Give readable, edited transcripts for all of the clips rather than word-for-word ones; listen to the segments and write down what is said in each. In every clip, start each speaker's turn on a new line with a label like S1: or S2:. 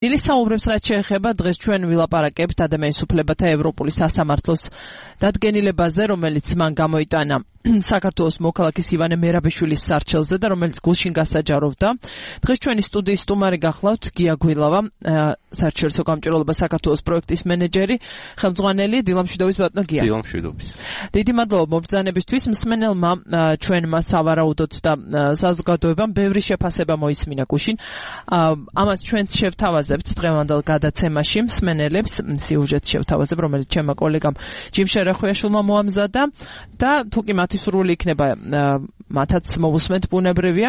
S1: დილის საუბრებს რაც შეეხება დღეს ჩვენ ვილაპარაკებთ ადამიანის უფლებათა ევროპული სასამართლოს დადგენილებაზე, რომელიც მან გამოიტანა საქართველოს მოქალაქის ივანე მერაბიშვილის სარჩელზე და რომელიც გულშინ გასაჯაროვდა. დღეს ჩვენი სტუდიის სტუმარი გახლავთ გია გვილავა, საერთაშორისო გამჭვირვალობა საქართველოს პროექტის მენეჯერი, ხელმძღვანელი. დილამშვიდობის ბატონო გია.
S2: დილამშვიდობის.
S1: დიდი მადლობა მობრძანებისთვის. მსმენელმა ჩვენმა სავარაუდოდ და საზოგადოებამ ბევრი შეფასება მოისმინა გუშინ. ამას ჩვენც შევთავაზებთ დღევანდელ გადაცემაში მსმენელებს სიუჟეტს შევთავაზებ, რომელიც ჩემმა კოლეგამ ჯიმ შერახვიაშვილმა მოამზადა და თუ კი მათი სურვილი იქნება მათაც მოვუსმენთ ბუნებრივია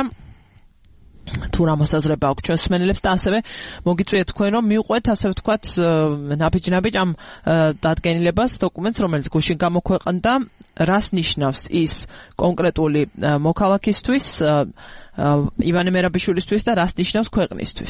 S1: თუ რა მოსაზრება აქვს ჩვენს მსმენელებს და ასევე მოგიწვიეთ თქვენ რომ მიუყვეთ ასე ვთქვათ ნაბიჯ ამ დადგენილებას დოკუმენტს რომელიც გუშინ გამოქვეყნდა რას ნიშნავს ის კონკრეტული მოქალაქისთვის ივანე მერაბიშვილისთვის და რას ნიშნავს ქვეყნისთვის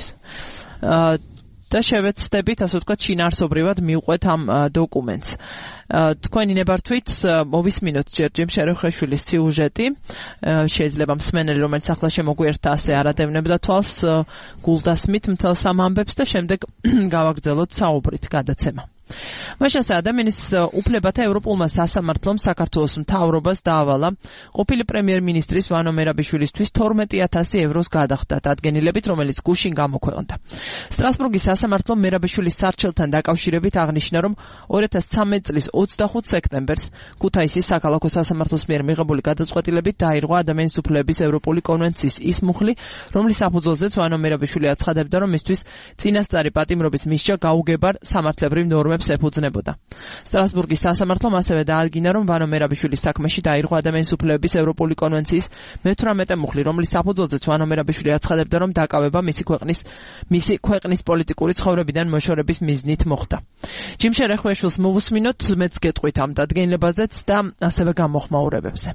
S1: და შევეცდებით ასე ვთქვათ შინაარსობრივად მიუყვეთ ამ დოკუმენტს თქვენი ნებართვით მოვისმინოთ ჯერ ჯიმ შერახვიაშვილის სიუჟეტი შეიძლება მსმენელი რომელიც ახლა შემოგვიერთა ასე არადევნებდა თვალს გულდასმით მთელს ამ ამბებს და შემდეგ გავაგრძელოთ საუბრით გადაცემა მაშასე ადამიანის უფლებათა ევროპულმა სასამართლომ საქართველოს მთავრობას დაავალა ყოფილი პრემიერ-მინისტრის ვანო მერაბიშვილისთვის 12,000 ევროს გადახდა დადგენილებით რომელიც გუშინ გამოქვეყნდა სტრასბურგის სასამართლომ მერაბიშვილის სარჩელთან დაკავშირებით აღნიშნა რომ 2013 წლის 25 სექტემბერს ქუთაისის საქალაქო სასამართლოს მიერ მიღებული გადაწყვეტილებით დაირღვა ადამიანის უფლებების ევროპული კონვენციის ის მუხლი რომლის საფუძველზეც ვანო მერაბიშვილი აცხადებდა რომ მისთვის წინასწარი პატიმრობის მისჯა გაუგებარ სამართლებრივ ნორმებს ეფუძნებოდა. სტრასბურგის სასამართლომ ასევე დაადგინა, რომ ვანო მერაბიშვილის საქმეში დაირღვა ადამიანის უფლებების ევროპული კონვენციის მე-18 მუხლი, რომლის საფუძველზეც ვანო მერაბიშვილი აცხადებდა, რომ დაკავება მისი ქვეყნის პოლიტიკური ცხოვრებიდან მოშორების მიზნით მოხდა. ჯიმ შერახვიაშვილს მოვუსმინოთ, მეც გეტყვით ამ დადგენილებაზეც და ასევე გამოხმაურებებზე.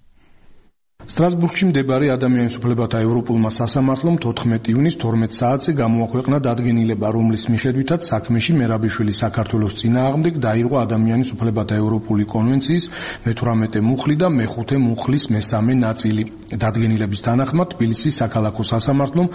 S3: სტრასბურგში მდებარე ადამიანის უფლებათა ევროპულმა სასამართლომ 14 ივნისს 12 საათზე გამოაქვეყნა დადგენილება, რომლის მიხედვითაც საქმეში მერაბიშვილი საქართველოს წინააღმდეგ დაირღვა ადამიანის უფლებათა ევროპული კონვენციის მე-18 მუხლი და მე-5 მუხლის მე-3 ნაწილი. დადგენილების თანახმად თბილისის საქალაქო სასამართლომ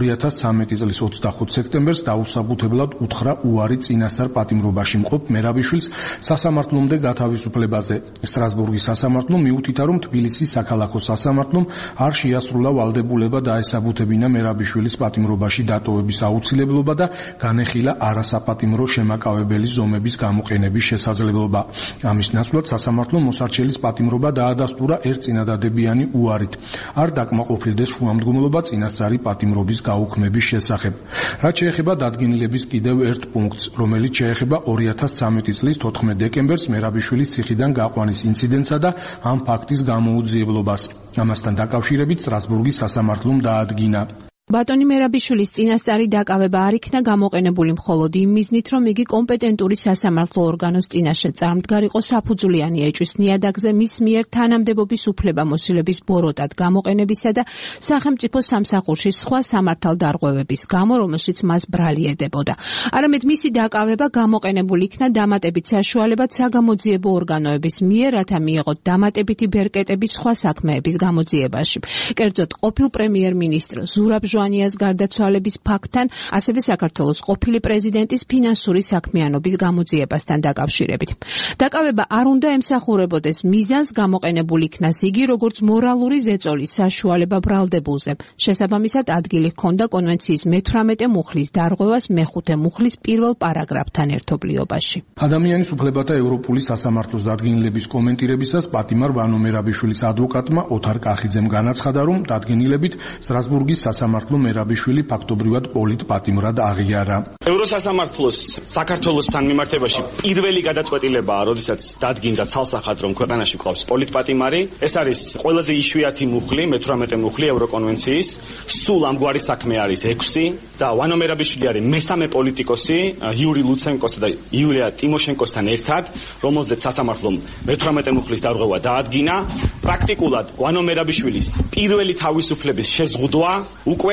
S3: 2013 წლის 25 სექტემბერს დაუსაბუთებლად უთხრა უარი წინასწარ პატიმრობაში მყოფ მერაბიშვილს სასამართლომდე გათავისუფლებაზე. სტრასბურგის სასამართლომ მიუთითა, რომ თბილისის საქალაქო სასამართლომ არ შეასრულა ვალდებულება დაესაბუთებინა მერაბიშვილის პატიმრობაში დატოვების აუცილებლობა და განეხილა არასაპატიმრო შემაკავებელი ზომების გამოყენების შესაძლებლობა. ამის ნაცვლად სასამართლომ მოსარჩელის პატიმრობა დაადასტურა ერთწინადადებიანი უარით. არ დაკმაყოფილდეს შუამდგომლობა წინასწარი პატიმრობის გაუქმების შესახებ. რაც შეეხება დადგენილების კიდევ ერთ პუნქტს, რომელიც შეეხება 2013 წლის 14 დეკემბერს მერაბიშვილის ციხიდან გაყვანის ინციდენტსა და ამ ფაქტის გამოუძიებლობას. ამასთან დაკავშირებით სტრასბურგის სასამართლომ დაადგინა
S4: ბატონი მერაბიშვილის წინასწარი დაკავება არ იქნა გამოყენებული მხოლოდ იმ მიზნით, რომ იგი კომპეტენტური სასამართლო ორგანოს წინაშე წარმდგარიყო საფუძვლიანი ეჭვის ნიადაგზე მის მიერ თანამდებობის უფლებამოსილების ბოროტად გამოყენებისა და სახელმწიფო სამსახურში სხვა სამართალდარღვევების გამო, რომელშიც მას ბრალი ედებოდა. არამედ მისი დაკავება გამოყენებული იქნა დამატებით საშუალებად საგამოძიებო ორგანოების მიერ, რათა მიეღოთ დამატებითი ბერკეტები სხვა საქმეების გამოძიებაში. კერძოდ, ყოფილ პრემიერ-მინისტრ ზურაბ ჟვანიას გარდაცვალების ფაქტთან, ასევე საქართველოს ყოფილი პრეზიდენტის ფინანსური საქმიანობის გამოძიებასთან დაკავშირებით. დაკავება არ უნდა ემსახურებოდეს მიზანს გამოყენებული იქნას იგი, როგორც მორალური ზეწოლის საშუალება ბრალდებულზე. შესაბამისად, ადგილი ჰქონდა კონვენციის მე-18 მუხლის დარღვევას მე-5 მუხლის პირველ პარაგრაფთან ერთობლიობაში.
S3: ადამიანის უფლებათა ევროპული სასამართლოს დადგენილების კომენტირებისას პატიმარ ვანო მერაბიშვილის ადვოკატმა ოთარ კახიძემ განაცხადა, რომ დადგენილებით სტრასბურგის სასამართლო მერაბიშვილი ფაქტობრივად პოლიტპატიმრად აღიარა.
S2: ევროსასამართლოს საქართველოსთან მიმართებაში პირველი გადაწყვეტილებაა, როდესაც დადგინდა ცალსახად, რომ ქვეყანაში ყავს პოლიტპატიმარი. ეს არის ყველაზე იშვიათი მუხლი, მე-18 მუხლი ევროკონვენციის. სულ ამგვარი საქმე არის 6 და ვანო მერაბიშვილი არის მესამე პოლიტიკოსი იური ლუცენკოსა და იულია ტიმოშენკოსთან ერთად, რომელზეც სასამართლომ მე-18 მუხლის დარღვევა დაადგინა. პრაქტიკულად ვანო მერაბიშვილის პირველი თავისუფლების შეზღუდვა უკვე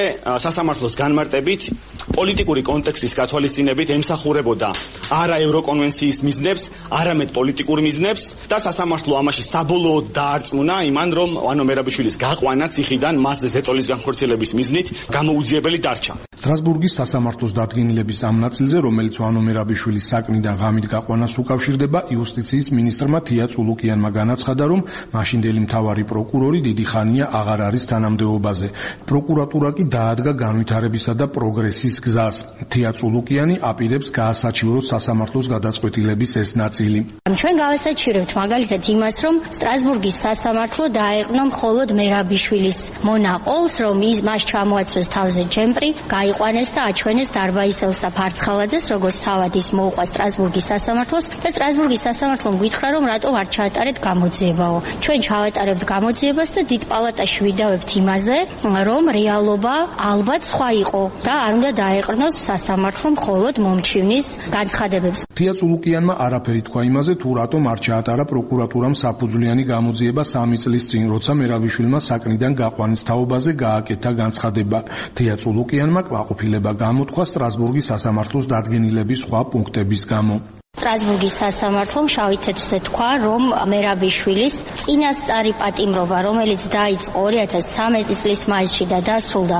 S2: სასამართლოს განმარტებით პოლიტიკური კონტექსტის გათვალისწინებით ემსახურებოდა არა ევროკონვენციის მიზნებს, არამედ პოლიტიკურ მიზნებს და სასამართლო ამაში საბოლოოდ დაარწმუნა იმან, რომ ვანო მერაბიშვილის გაყვანა ციხიდან მასზე ზეწოლის განხორციელების მიზნით გამოუძიებელი დარჩა.
S3: სტრასბურგის სასამართლოს დადგენილების ამ ნაწილზე, რომელიც ვანო მერაბიშვილის საკნიდან ღამით გაყვანას უკავშირდება, იუსტიციის მინისტრმა თია წულუკიანმა განაცხადა, რომ მაშინდელი მთავარი პროკურორი დიდი ხანია აღარ არის თანამდებობაზე. პროკურატურა კი დაადგა განვითარებისა და პროგრესის გზას. თია წულუკიანი აპირებს გაასაჩივროს სასამართლოს გადაწყვეტილების ეს ნაწილი.
S5: ჩვენ გავასაჩივრებთ მაგალითად იმას, რომ სტრასბურგის სასამართლო დაეყნა მხოლოდ მერაბიშვილის მონაყოლს, რომ მას ჩამოაცვეს თავზე ჯემპრი, გაიყვანეს და აჩვენეს დარბაისელს და ფარცხალაძეს, როგორც თავად ის მოუყვა სტრასბურგის სასამართლოს და სტრასბურგის სასამართლომ გითხრა, რომ რატომ არ ჩაატარეთ გამოძიებაო. ჩვენ ჩავატარებთ გამოძიებას და დიდ პალატაში ვიდავებთ იმაზე, რომ რეალობა ალბათ სხვა იყო და არ უნდა დაეყრდნოს სასამართლო მხოლოდ მომჩივნის განცხადებებს.
S3: თია წულუკიანმა არაფერი თქვა იმაზე, თუ რატომ არ ჩაატარა პროკურატურამ საფუძვლიანი გამოძიება 3 წლის წინ, როცა მერაბიშვილმა საკნიდან გაყვანის თაობაზე გააკეთა განცხადება. თია წულუკიანმა კმაყოფილება გამოთქვა სტრასბურგის სასამართლოს დადგენილების სხვა პუნქტების გამო.
S5: სტრასბურგის სასამართლომ შავი თეთრზე თქვა, რომ მერაბიშვილის წინასწარი პატიმრობა, რომელიც დაიწყო 2013 წლის მაისში და დასრულდა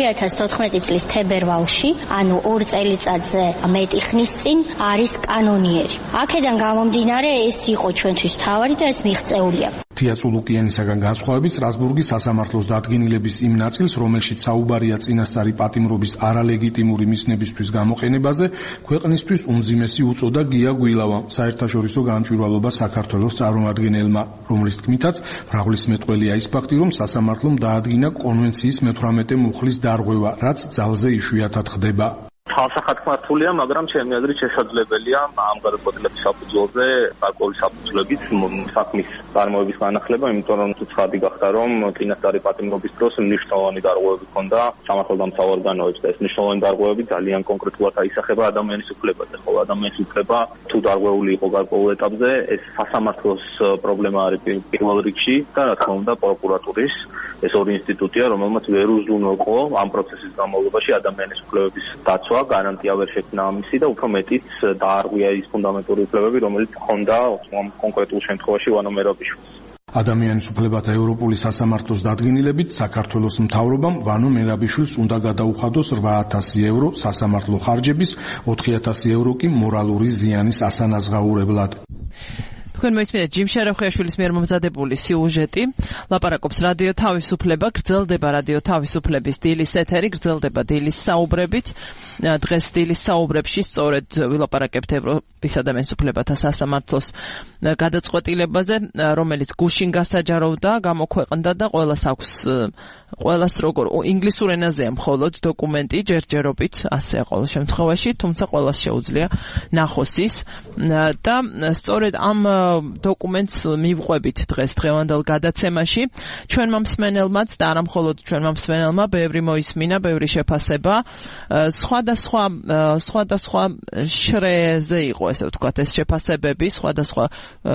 S5: 2014 წლის თებერვალში, ანუ 2 წელიწადზე მეტი ხნის წინ, არის კანონიერი. აქედან გამომდინარე, ეს იყო ჩვენთვის მთავარი და ეს მიღწეულია.
S3: თია წულუკიანისაგან განსხვავებით, სტრასბურგის სასამართლოს დადგენილების იმ ნაწილს, რომელშიც საუბარია წინასწარი პატიმრობის არალეგიტიმური მიზნებისთვის გამოყენებაზე, ქვეყნისთვის უმძიმესი უწოდა გია გვილავა, საერთაშორისო გამჭვირვალობა საქართველოს წარმომადგენელმა, რომლის თქმითაც მრავლის მეტყველია ის ფაქტი, რომ სასამართლომ დაადგინა კონვენციის მე-18 მუხლის დარღვევა, რაც ძალზე იშვიათად ხდება.
S6: თავსახატმართულია, მაგრამ ჩემი აზრით შესაძლებელია ამ გადაწყვეტილების საფუძველზე გარკვეული საფუძვლებით საქმის წარმოების განახლება, იმიტომ რომ თუ ცხადი გახდა, რომ წინასწარი პატიმრობის დროს მნიშვნელოვანი დარღვევები ჰქონდა სამართალდამცავ ორგანოებს და ეს მნიშვნელოვანი დარღვევები ძალიან კონკრეტულად აისახება ადამიანის უფლებაზე. ხოლო ადამიანის უფლება თუ დარღვეული იყო გარკვეულ ეტაპზე, ეს სასამართლოს პრობლემა არის პირველ რიგში და რა თქმა უნდა პროკურატურის ეს ორი ინსტიტუტია, რომელმაც ვერ უზრუნველყო ამ პროცესის განმავლობაში ადამიანის უფლებების დაცვა, გარანტია ვერ შექმნა ამისი და უფრო მეტიც დაარღვია ის ფუნდამენტური უფლებები, რომელიც ჰქონდა კონკრეტულ შემთხვევაში ვანო მერაბიშვილს.
S3: ადამიანის უფლებათა ევროპული სასამართლოს დადგენილებით საქართველოს მთავრობამ ვანო მერაბიშვილს უნდა გადაუხადოს 8,000 евро სასამართლო ხარჯების, 4,000 евро კი მორალური ზიანის ასანაზღაურებლად.
S1: თქვენ მოიწმინეთ ჯიმ შარახვიაშვილის მიერ მომზადებული სიუჟეტი. ლაპარაკობს რადიო თავისუფლება, გრძელდება რადიო თავისუფლების დილის ეთერი, გრძელდება დილის საუბრებით. დღეს დილის საუბრებში სწორედ ვილაპარაკებთ ევროპის ადამიანის უფლებათა სასამართლოს გადაწყვეტილებაზე, რომელიც გუშინ გასაჯაროვდა, გამოქვეყნდა და ყველას როგორ ინგლისურ ენაზეა მხოლოდ დოკუმენტი ჯერჯერობით, ასე ყოველ შემთხვევაში, თუმცა ყველას შეუძლია ნახოს ის და სწორედ ამ დოკუმენტს მივყვებით დღეს დღევანდელ გადაცემაში. ჩვენმა მსმენელმაც და არა მხოლოდ ჩვენმა მსმენელმა ბევრი მოისმინა, ბევრი შეფასება. სხვადასხვა შრეზე იყო, ესე ვთქვათ, ეს შეფასებები, სხვადასხვა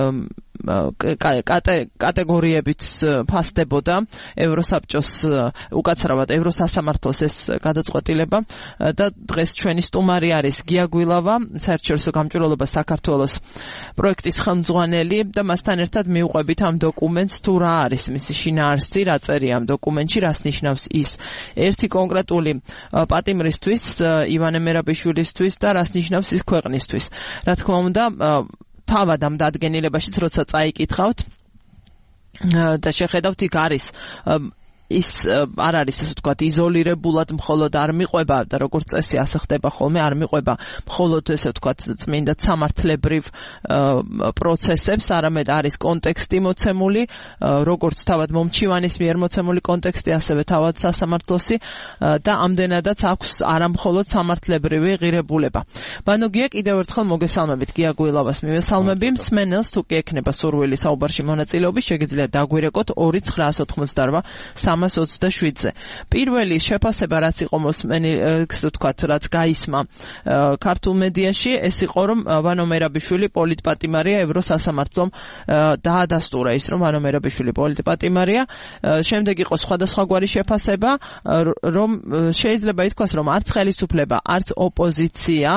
S1: კატეგორიებით ფასდებოდა ევროსაბჭოს, უკაცრავად ევროსასამართლოს ეს გადაწყვეტილება და დღეს ჩვენი სტუმარი არის გია გვილავა, საერთაშორისო გამჭვირვალობა საქართველოს პროექტის ხელმძღვანელი და მასთან ერთად მივყვებით ამ დოკუმენტს, თუ რა არის მისი შინაარსი, რა წერია ამ დოკუმენტში, რას ნიშნავს ის ერთი კონკრეტული პატიმრისთვის, ივანე მერაბიშვილისთვის და რას ნიშნავს ის ქვეყნისთვის. რა თქმა უნდა, თავად ამ დადგენილებაშიც როცა წაიკითხავთ და შეხედავთ, იქ არის ის არ არის, ასე ვთქვათ, იზოლირებულად მხოლოდ არ მიყვება და როგორც წესი ასე ხდება ხოლმე, არ მიყვება მხოლოდ, ესე ვთქვათ, წმინდა სამართლებრივ პროცესებს, არამედ არის კონტექსტი მოცემული, როგორც თავად მომჩივანის მიერ მოცემული კონტექსტი, ასევე თავად სასამართლოსი და ამდენადაც აქვს არა მხოლოდ სამართლებრივი ღირებულება. ბანო გია, კიდევ ერთხელ მოგესალმებით, გია გვილავას მივესალმები. მსმენელს თუ კი ექნება სურვილი საუბარში მონაწილეობის, შეგიძლიათ დაგვირეკოთ 2988 327-ზე. პირველი შეფასება რაც იყო მოსმენი, ვთქვათ, რაც გაისმა ქართულ მედიაში, ეს იყო რომ ვანო მერაბიშვილი პოლიტპატიმარია ევროსასამართლომ დაადასტურა ის რომ ვანო მერაბიშვილი პოლიტპატიმარია. შემდეგ იყო სხვადასხვაგვარი შეფასება, რომ შეიძლება ითქვას რომ არც ხელისუფლება, არც ოპოზიცია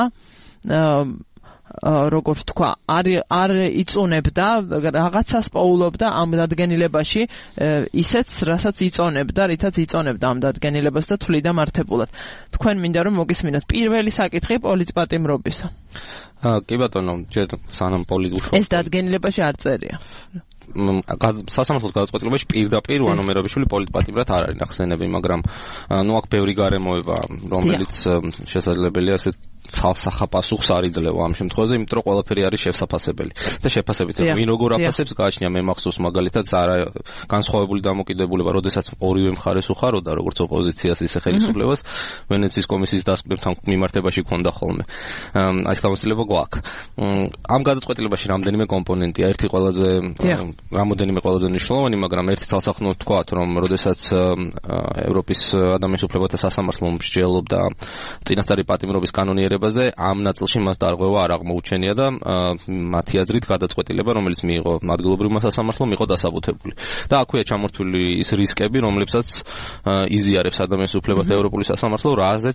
S1: როგორ ვთქვა, არ იწუნებდა, რაღაცას პოულობდა ამ დადგენილებაში, ისეც, რასაც იწონებდა, რითაც იწონებდა ამ დადგენილებას და თვლიდა მართებულად. თქვენ მინდა რომ მოგისმინოთ პირველი საკითხი პოლიტპატიმრობისა.
S7: კი ბატონო, ჯერ სანამ პოლიტიკურ
S1: ეს დადგენილებაში არ წერია.
S7: სასამართლოს გადაწყვეტილებაში პირდაპირ ვანო მერაბიშვილი პოლიტპატიმრად არ არის ნახსენები, მაგრამ აქ ბევრი გარემოება, რომელიც შესაძლებელია ესე ცალსახა პასუხს არ იძლევა ამ შემთხვევაში, იმიტომ რომ ყველაფერი არის შესაფასებელი. და შეფასებით ვინ როგორ აფასებს გააჩნია, მე მახსოვს მაგალითად არა განსხვავებული დამოკიდებულება, როდესაც ორივე მხარეს უხაროდა, როგორც ოპოზიციას ისე ხელისუფლებას, ვენეციის კომისიის დასკვნებთან მიმართებაში ქონდა ხოლმე. ეს გამოცდილება გვაქვს. ამ გადაწყვეტილებაში რამდენიმე კომპონენტია, ერთი რამოდენიმე ყველაზე მნიშვნელოვანი, მაგრამ ერთი თვალსაჩინო ვთქვათ, რომ როდესაც ევროპის ადამიანის უფლებათა სასამართლომ მსჯელობდა წინასწარი პატიმრობის კანონიერებაზე, ამ ნაწილში მას დარღვევა არ აღმოუჩენია და მათი აზრით გადაწყვეტილება, რომელიც მიიღო ადგილობრივმა სასამართლომ, იყო დასაბუთებული. და აქვეა ჩამორთული ის რისკები, რომლებსაც იზიარებს ადამიანის უფლებათა ევროპული სასამართლო, რასაც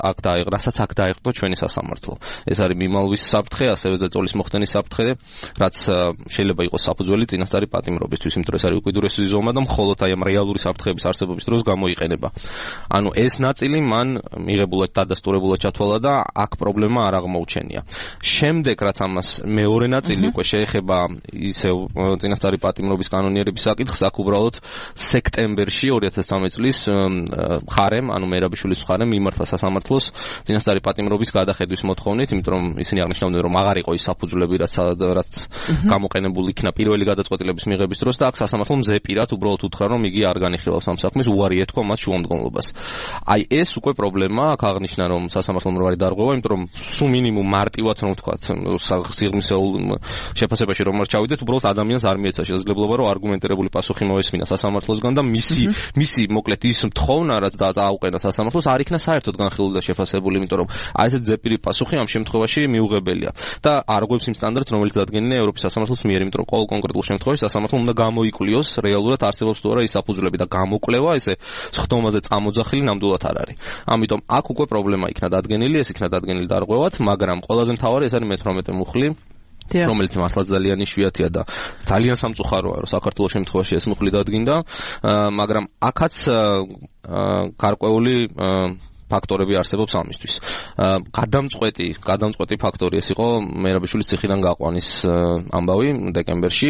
S7: აქ დაეყო ჩვენი სასამართლო. ეს არის მიმალვის საფრთხე, ასევე ზეწოლის მოხდენის საფრთხე, რაც შეიძლება იყოს საფუძველი წინასწარი პატიმრობისთვის, იმიტომ რომ ეს არის უკიდურესი ზომა და მხოლოდ აი ამ რეალური საფრთხეების არსებობის დროს გამოიყენება. ანუ ეს ნაწილი მან მიღებულად დადასტურებულად ჩათვალა და აქ პრობლემა არ აღმოუჩენია. შემდეგ რაც ამას მეორე ნაწილი უკვე შეეხება ისევ წინასწარი პატიმრობის კანონიერების საკითხს, აქ უბრალოდ სექტემბერში 2013 წლის მხარემ, ანუ მერაბიშვილის მხარემ მიმართა სასამართლოს წინასწარი პატიმრობის გადახედვის მოთხოვნით, იმიტომ რომ ისინი აღნიშნავდნენ, რომ აღარ იყო ის საფუძვლები, რაც გამოყენებული იქნა პირველი გადაწყვეტილების მიღების დროს და აქ სასამართლომ ზეპირად უბრალოდ უთხრა, რომ იგი არ განიხილავს ამ საქმეს, უარი ეთქვა მათ შუამდგომლობას. აი ეს უკვე პრობლემაა, აქ აღნიშნა, რომ სასამართლომ უარი დარღვევა, იმიტომ რომ სულ მინიმუმ მარტივად რომ ვთქვათ, სიღრმისეულ შეფასებაში რომ არ ჩავიდეთ, უბრალოდ ადამიანს არ მიეცა შესაძლებლობა, რომ არგუმენტირებული პასუხი მოესმინა სასამართლოსგან და მისი მოკლედ ის თხოვნა, რაც დააუყენა სასამართლოს, არ იქნა საერთოდ განხილული და შეფასებული, იმიტომ რომ აი ესეთ ზეპირი პასუხი ამ შემთხვევაში მიუღებელია და არღვევს იმ სტანდარტს, რომელიც დადგენილია ევროპის სასამართლოს მიერ, იმიტომ რომ ყოველ კონკრეტულ შემთხვევაში სასამართლომ უნდა გამოიკვლიოს რეალურად არსებობს თუ არა ის საფუძვლები და გამოკვლევა ესე სხდომაზე წამოძახილი ნამდვილად არ არის. ამიტომ აქ უკვე პრობლემა იქნა დადგენილი, ეს იქნა დადგენილი დარღვევად, მაგრამ ყველაზე მთავარი ეს არის მე-18 მუხლი, რომელიც მართლაც ძალიან იშვიათია და ძალიან სამწუხაროა, რომ საქართველოს შემთხვევაში ეს მუხლი დადგინდა, მაგრამ აქაც გარკვეული ფაქტორები არსებობს ამისთვის. გადამწყვეტი ფაქტორი ეს იყო მერაბიშვილის ციხიდან გაყვანის ამბავი დეკემბერში,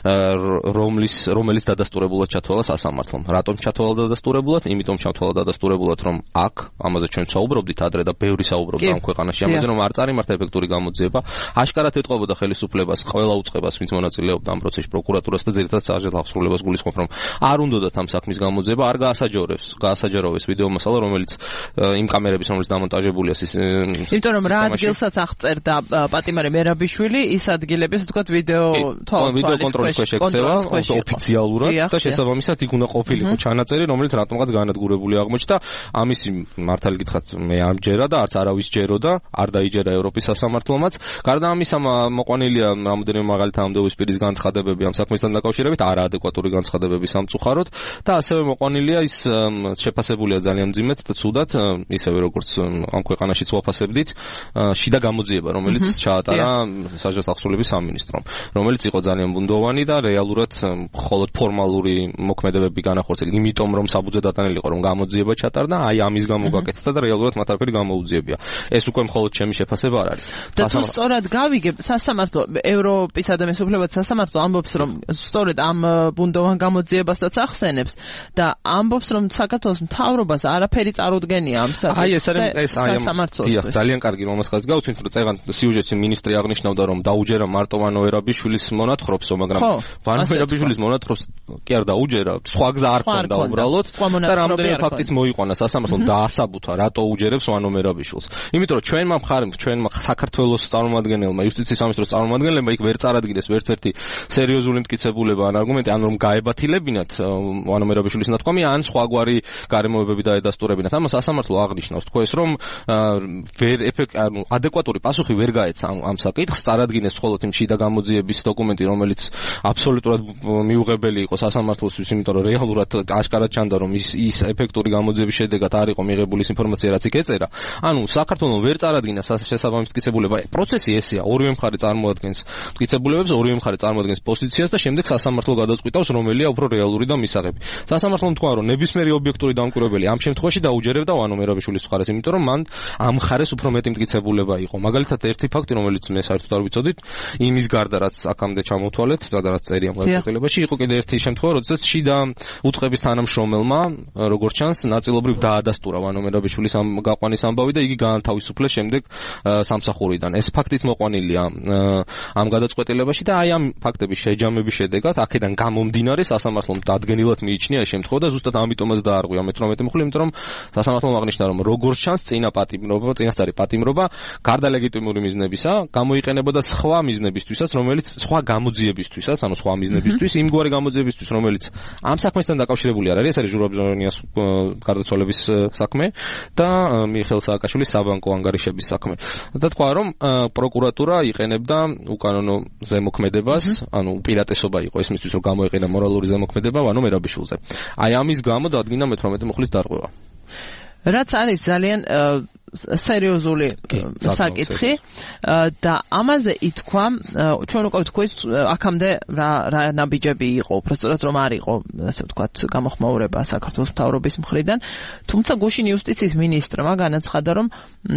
S7: რომელიც დადასტურებულად ჩათვალა სასამართლომ. რატომ ჩათვალა დადასტურებულად? იმიტომ ჩათვალა დადასტურებულად, რომ აქ ამაზე ჩვენ საუბრობდით ადრე და ბევრი საუბრობდა ამ ქვეყანაში ამაზე, რომ არ წარიმართა ეფექტური გამოძიება. აშკარად ეტყობოდა ხელისუფლებას, ყველა უწყებას, ვინც მონაწილეობდა ამ პროცესში, პროკურატურას და ძირითადად საჯარო აღსრულებას გულისხმობ, რომ არ უნდათ ამ საქმის გამოძიება, არ გაასაჯაროვეს ვიდეო მასალა, რომელიც იმ კამერების, რომელიც დამონტაჟებულია ის
S1: იმიტომ რომ რა ადგილსაც აღწერდა პატიმარი მერაბიშვილი, ის ადგილები, ასე ვთქვათ, ვიდეო
S7: კონტროლის ქვეშ ექცევა ოფიციალურად და შესაბამისად იქ უნდა ყოფილიყო ჩანაწერი, რომელიც რატომღაც განადგურებული აღმოჩნდა. ამისი მართალი გითხრათ, მე არ მჯერა და არც არავის ჯეროდა, არ დაიჯერა ევროპის სასამართლომაც. გარდა ამისა, მოყვანილია რამოდენიმე მაღალი თანამდებობის განცხადებები ამ საქმესთან დაკავშირებით, არაადეკვატური განცხადებები სამწუხაროდ და ასევე მოყვანილია ის შეფასებულია ძალიან მძიმედ და ცუდად, ისევე როგორც ამ ქვეყანაშიც ვაფასებდით, შიდა გამოძიება, რომელიც ჩაატარა საჯარო აღსრულების სამინისტრომ, რომელიც იყო ძალიან ბუნდოვანი და რეალურად მხოლოდ ფორმალური მოქმედებები განახორციელა, იმიტომ რომ საბუჯო დატანილი იყო, რომ გამოძიება ჩატარდა, აი ამის გამო გაკეთდა და რეალურად მათ არაფერი გამოუძიებია. ეს უკვე მხოლოდ ჩემი შეფასება არ არის.
S1: და თუ სწორად გავიგებ, სასამართლო ევროპის ადამიანის უფლებათა სასამართლო ამბობს, რომ სწორედ ამ ბუნდოვან გამოძიებასაც ახსენებს და ამბობს, რომ საქართველოს მთავრობას არაფერი წარუდგენია ამ
S7: საკითხს. ძალიან კარგი რომ ამას გავუცინოთ, რომ წეგან სიუჟეტში მინისტრი აღნიშნავდა, რომ დაუჯერა მარტო ვანო ერაბიშვილის მონათხრობსო, მაგრამ ვანო ერაბიშვილის მონათხრობს კი არ დაუჯერა, სხვა გზა არ ქონდა უბრალოდ და რამდენი ფაქტიც მოიყვანა სასამართლომ დაასაბუთა, რატო უჯერებს ვანო ერაბიშვილს. იმიტომ რომ ჩვენმა საქართველოს წარმომადგენელმა, იუსტიციის სამინისტროს წარმომადგენლებმა იქ ვერ წარადგინეს ვერც ერთი სერიოზული მტკიცებულება ან არგუმენტი, ან რომ გაებათილებინათ ვანო ერაბიშვილის ნათქვამი, ან სხვაგვარი გარემოებები დაედასტურებინათ. ამას სასამართლო აღნიშნავს, თქვენს რომ ადეკვატური პასუხი ვერ გაეცა ამ საკითხს, წარადგინეს მხოლოდ იმ შიდა გამოძიების დოკუმენტი, რომელიც აბსოლუტურად მიუღებელი იყო სასამართლოსთვის, იმიტომ რომ რეალურად აშკარად ჩანდა, რომ ის ეფექტური გამოძიების შედეგად არ იყო მიღებული ინფორმაცია, რაც იქ ეწერა. ანუ საქართველოს ვერ წარადგინა შესაბამის მტკიცებულება. პროცესი ესეა, ორივე მხარე წარმოადგენს მტკიცებულებებს, ორივე მხარე წარმოადგენს პოზიციას და შემდეგ სასამართლო გადაწყვიტავს, რომელია უფრო რეალური და მისაღები. სასამართლომ თქვა, რომ ნებისმიერი ობიექტური დამკვირვებელი ამ შემთხვევაში დაუჯერებდა ვანო ერაბიშვილის მხარეს, იმიტომ რომ მან ამ მხარეს უფრო მეტი მტკიცებულება იყო. მაგალითად, ერთი ფაქტი, რომელიც მე საერთოდ არ ვიცოდით, იმის გარდა, რაც აქამდე ჩამოთვალეთ და რაც წერია ამ გადაწყვეტილებაში, იყო კიდე ერთი შემთხვევა, როდესაც შიდა უწყების თანამშრომელმა, როგორც ჩანს, ნაწილობრივ დაადასტურა ვანო ერაბიშვილის ამ გაყვანის ამბავი და იგი გაანთავისუფლეს შემდეგ სამსახურიდან. ეს ფაქტიც მოყვანილია ამ გადაწყვეტილებაში და აი ამ ფაქტების შეჯამების შედეგად, აქედან გამომდინარე, სასამართლომ დადგენილად მიიჩნია ეს შემთხვევა და ზუსტად ამიტომაც დაარღვია 18 მუხლი, იმიტომ რომ სასამართლომ აღნიშნა, რომ როგორც ჩანს, წინასწარი პატიმრობა გარდა ლეგიტიმური მიზნებისა გამოიყენებოდა სხვა მიზნებისთვისაც, რომელიც სხვა გამოძიებისთვისაც, ანუ სხვა მიზნებისთვის, იმგვარი გამოძიებისთვის, რომელიც ამ საქმესთან დაკავშირებული არ არის, ეს არის ჟურაბჟონიას გარდაცვალების საქმე და მიხეილ სააკაშვილის საბანკო ანგარიშების საქმე. და თქვა, რომ პროკურატურა იყენებდა უკანონო ზემოქმედებას, ანუ უპირატესობა იყო ისმისთვის, რომ გამოიყენა მორალური ზემოქმედება ვანო ერაბიშვილზე. აი ამის გამო დადგინა 18 მუხლის დარღვევა.
S1: რაც არის ძალიან სერიოზული საკითხი და ამაზე ითქვა, ჩვენ უკვე თქვით, აქამდე რა ნაბიჯები იყო, უბრალოდ რომ არ იყო, ასე ვთქვათ, გამოხმაურება საქართველოს მთავრობის მხრიდან, თუმცა გუშინ იუსტიციის მინისტრმა განაცხადა, რომ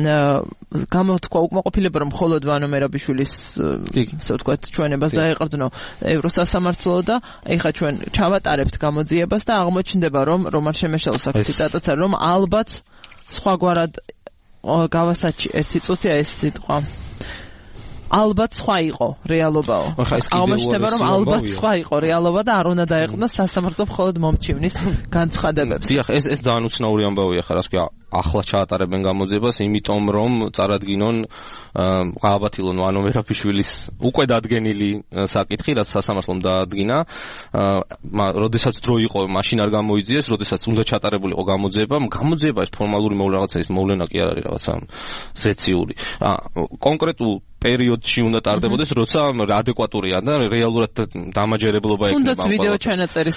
S1: გამოთქვა უკმაყოფილება, რომ მხოლოდ ვანო ერაბიშვილის, ასე ვთქვათ, ჩვენებას დაეყრდნო ევროსასამართლო და ეხლა ჩვენ ჩავატარებთ გამოძიებას და აღმოჩნდება, რომ რომან შემეშალოს აქ ციტატაც არის, რომ ალბათ სხვაგვარად გავასაჩი ერთი წუთია ეს სიტყვა. ალბათ სხვა იყო რეალობაო. აღმოჩნდება, რომ ალბათ სხვა იყო რეალობა და არ უნდა დაეყრდნოს სასამართლო მხოლოდ მომჩივნის განცხადებებს.
S7: დიახ, ეს ძალიან უცნაური ამბავია ხარ, ასე ახლა ჩაატარებენ გამოძიებას, იმიტომ რომ წარადგინონ გააბათილონ ვანო ერაბიშვილის უკვე დადგენილი საკითხი, რაც სასამართლომ დაადგინა. როდესაც დრო იყო, მაშინ არ გამოიძიეს, როდესაც უნდა ჩატარებულიყო გამოძიება. გამოძიება ეს ფორმალური რაღაცა, მოვლენა კი არ არის რაღაცა ზეციური. კონკრეტულ პერიოდში უნდა ტარდებოდეს, როცა ადეკვატურია და რეალურად დამაჯერებლობა ექნება.
S1: თუნდაც ვიდეო ჩანაწერის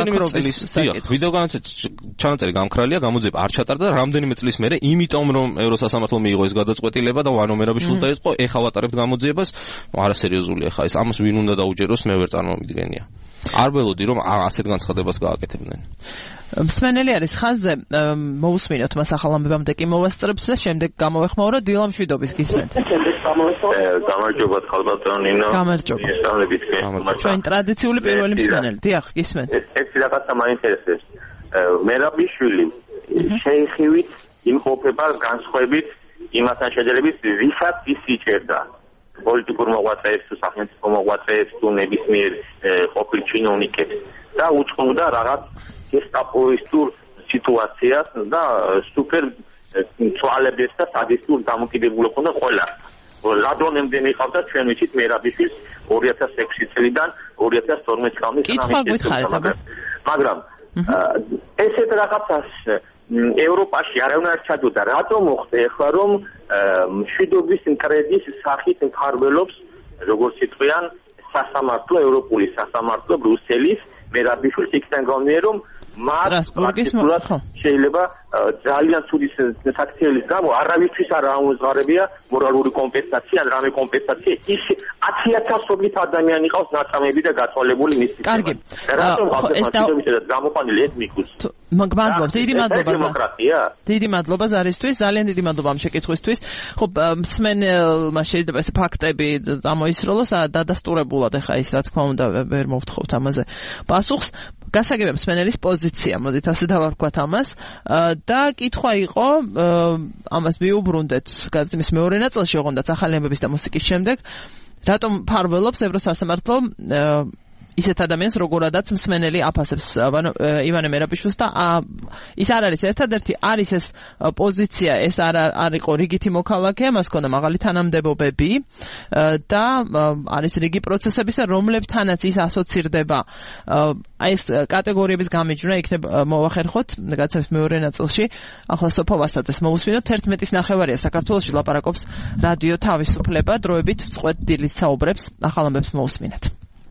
S7: ვიდეო ჩანაწერი გამქრალია, გამოძიება არ ჩატარდა და რამდენიმე წლის მერე, იმიტომ რომ ევროსასამართლო მიიღო ეს გადაწყვეტილება და ვანო ერაბიშვილს დაიწყო, ეხა ვატარებთ გამოძიებას, არასერიოზულია ხა ეს. ამას ვინ უნდა დაუჯეროს, მე ვერ წარმოვიდგენია. არ ველოდი რომ ასეთ განცხადებას გააკეთებდნენ.
S1: მსმენელი არის ხაზზე, მოусმინოთ მას ახალ ამბებამდე კი მოვასწრებთ და შემდეგ გამოვეხმაუროთ დილა მშვიდობის გისმენთ.
S6: გამარჯობა ხალბატონინო.
S1: გამარჯობა. ჩვენ ტრადიციული პირველი მსმენელი, დიახ, გისმენთ.
S6: ერთი რაღაცა მაინტერესებს. ერაბიშვილი შეიხივით იმყოფება განსხვავებით იმასთან შედარებით, ვისაც ის იჭერდა. პოლიტიკურ მოღვაწეებს თუ სახელმწიფო მოღვაწეებს თუ ნებისმიერ ყოფილ ჩინოვნიკებს და უწყობდა რაღაც გესტაპოისტურ სიტუაციას და სუპერ ცვალებებს და სადისტურ დამოკიდებულებას უნდა ყველა. ლადონემდე მიყავდა ჩვენ ვიცით ერაბიშვილს 2006 წლიდან 2012 წლის
S1: კითხვა გითხარით,
S6: მაგრამ ესეთ რაღაცას ევროპაში არავინ არ ჩადოდა. რატომ მოხდა ახლა რომ მშვიდობის მკრედის სახით მფარველობს, როგორც იტყვიან, სასამართლო, ევროპული სასამართლო, ბრიუსელის ერაბიშვილს იქიდან გამომდინარე, რომ
S1: სტრასბურგის
S6: შეიძლება ძალიან ცუდი საქციელის გამო არავისთვის არ ამოძღარებია მორალური კომპენსაცია, ან რამე კომპენსაცია. ის 10,000 ადამიანი ყავს ნაწამები და გაწვალებული მისი.
S1: კარგი.
S6: რატომ ეს გამოყვანილი ეს მიგუს?
S1: მადლობა, დიდი მადლობა.
S6: დემოკრატია.
S1: დიდი მადლობა ზარისთვის, ძალიან დიდი მადლობა ამ შეკითხვისთვის. ხო, მსმენელმა შეიძლება ეს ფაქტები წამოისროლოს, დადასტურებულად ახლა ის რა თქმა უნდა ვერ მოვთხოვთ ამაზე პასუხს. გასაგებია მსმენელის პოზიცია, მოდით ასე დავარქვათ ამას. და კითხვა იყო, ამას მიუბრუნდეთ გადაცემის მეორე ნაწილში, ოღონდაც ახალი ამბების და მუსიკის შემდეგ, რატომ ფარველობს ევროსასამართლო ისეთ ადამიანს, როგორადაც მსმენელი აფასებს ივანე მერაბიშვილს და ის არ არის ერთადერთი, არის ეს პოზიცია, ეს არ იყო რიგითი მოქალაქე, მას ჰქონდა მაღალი თანამდებობები და არის რიგი პროცესებისა, რომლებთანაც ის ასოცირდება. აი ეს კატეგორიების გამიჯვნა იქნება მოვახერხოთ გადაცემის მეორე ნაწილში. ახლა სოფო ვასაძეს მოусმინოთ 11:09 საქართველოში ლაპარაკობს რადიო თავისუფლება, დროებით წყვეტ დილის საუბრებს, ახალ ამბებს მოусმინეთ.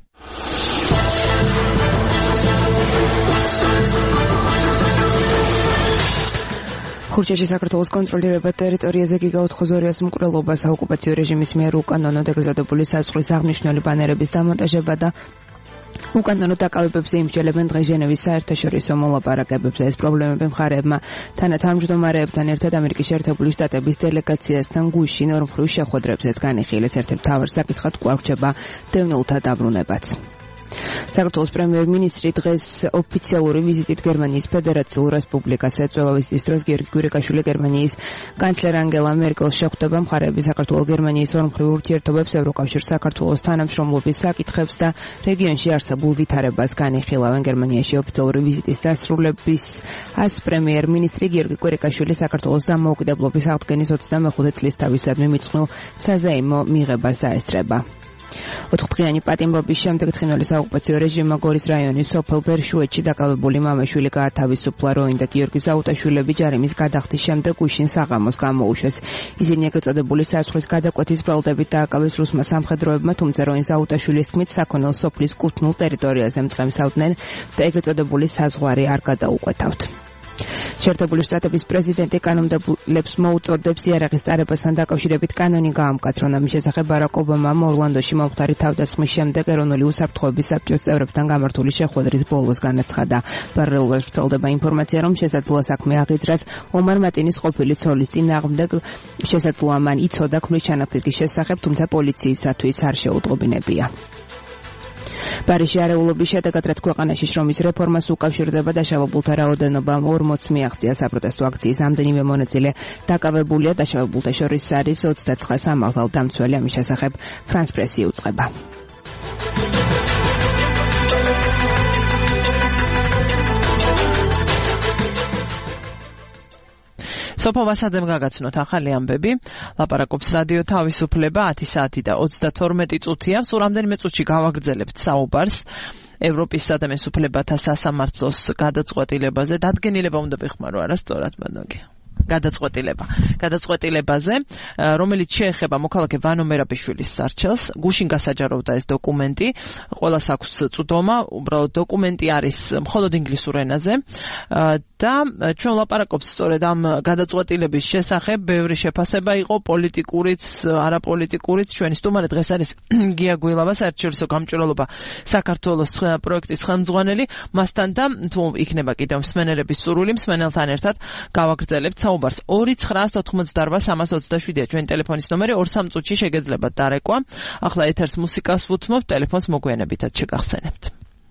S8: ხურჩეში საქართველოს კონტროლირებად ტერიტორიაზე გიგაოთხოზორიას მკვლელობა საოკუპაციო რეჟიმის მიერ უკანონოდ ეგრეზადებული საზღვრის აღნიშნული ბანერების დამონტაჟება და უკანონო დაკავებებზე იმსჯელებენ დღეს ჟენევის საერთაშორისო მოლაპარაკებებზე. ეს პრობლემები მხარეებმა თანათავმჯდომარეებთან ერთად ამერიკის შეერთებული შტატების დელეგაციასთან გუშინ ორმხრივ შეხვედრებზეც განიხილეს. ერთ-ერთ მთავარ საკითხად კვლავ რჩება დევნილთა დაბრუნებაც. საქართველოს პრემიერ-მინისტრი დღეს ოფიციალური ვიზიტით გერმანიის ფედერაციულ რესპუბლიკას ეწევა. ვიზიტის დროს გიორგი კვირიკაშვილი გერმანიის კანცლერ ანგელა მერკელს შეხვდება. მხარეები საქართველოს-გერმანიის ორმხრივ ურთიერთობებს, ევროკავშირ საქართველოს თანამშრომლობის საკითხებს და რეგიონში არსებულ ვითარებას განიხილავენ. გერმანიაში ოფიციალური ვიზიტის დასრულებისას პრემიერ-მინისტრი გიორგი კვირიკაშვილი საქართველოს დამოუკიდებლობის აღდგენის 25 წლის თავისადმი მიწყვნილ საზეიმო მიღებას დაესწრება. 4 დღიანი პატიმრობის შემდეგ ცხინვალის საოკუპაციო რეჟიმმა გორის რაიონის სოფელ ბერშუეთში დაკავებული მამაშვილი გაათავისუფლა. როინ და გიორგი ზაუტაშვილები ჯარიმის გადახდის შემდეგ გუშინ საღამოს გამოუშვეს. ისინი ეგრეთ წოდებული საზღვრის გადაკვეთის ბრალდებით დააკავეს რუსმა სამხედროებმა, თუმცა როინ ზაუტაშვილის თქმით საქონელ სოფლის კუთვნილ ტერიტორიაზე მწყემსავდნენ და ეგრეთ წოდებული საზღვარი არ გადაუკვეთავთ. შეერთებული შტატების პრეზიდენტი კანონმდებლებს მოუწოდებს იარაღის წარებასთან დაკავშირებით კანონი გაამკაცრონ. ამის შესახებ ბარაკ ობამამ ორლანდოში მომხდარი თავდასხმის შემდეგ ეროვნული უსაფრთხოების საბჭოს წევრებთან გამართული შეხვედრის ბოლოს განაცხადა. პარალელურად ვრცელდება ინფორმაცია, რომ შესაძლოა საქმე აღიძრას ომარ მატინის ყოფილი ცოლის წინააღმდეგ. შესაძლოა მან იცოდა ქმრის ჩანაფიქრის შესახებ, თუმცა პოლიციისათვის არ შეუწყობინებია. პარიზში არეულობის შედეგად, რაც ქვეყანაში შრომის რეფორმას უკავშირდება, დაშავებულთა რაოდენობა 40 მიაღწია. საპროტესტო აქციის ამდენივე მონაწილე დაკავებულია. დაშავებულთა შორის არის 29 სამართალდამცველი. ამის შესახებ ფრანს პრესი იუწყება.
S1: სოფო ვასაძემ გაგაცნოთ ახალი ამბები. ლაპარაკობს რადიო თავისუფლება 10 საათი და 32 წუთია. სულ რამდენიმე წუთში გავაგრძელებთ საუბარს ევროპის ადამიანის უფლებათა სასამართლოს გადაწყვეტილებაზე. დადგენილება უნდა ვიხმარო არა სწორად ბანოგი. გადაწყვეტილებაზე, რომელიც შეეხება მოქალაქე ვანო მერაბიშვილის სარჩელს. გუშინ გასაჯაროვდა ეს დოკუმენტი. ყველას აქვს წვდომა, უბრალოდ დოკუმენტი არის მხოლოდ ინგლისურ ენაზე და ჩვენ ვლაპარაკობთ სწორედ ამ გადაწყვეტილების შესახებ. ბევრი შეფასება იყო, პოლიტიკურიც, არაპოლიტიკურიც. ჩვენი სტუმარი დღეს არის გია გუილავა, საერთაშორისო გამჭვირვალობა საქართველოს პროექტის ხელმძღვანელი. მასთან და თუ იქნება კიდევ მსმენელების სურვილი, მსმენელთან ერთად გავაგრძელებთ საუბარს. 2988327-ია ჩვენი ტელეფონის ნომერი. 2-3 წუთში შეგეძლებათ დარეკვა. ახლა ეთერს მუსიკას ვუთმობ, ტელეფონს მოგვიანებითაც შეგახსენებთ.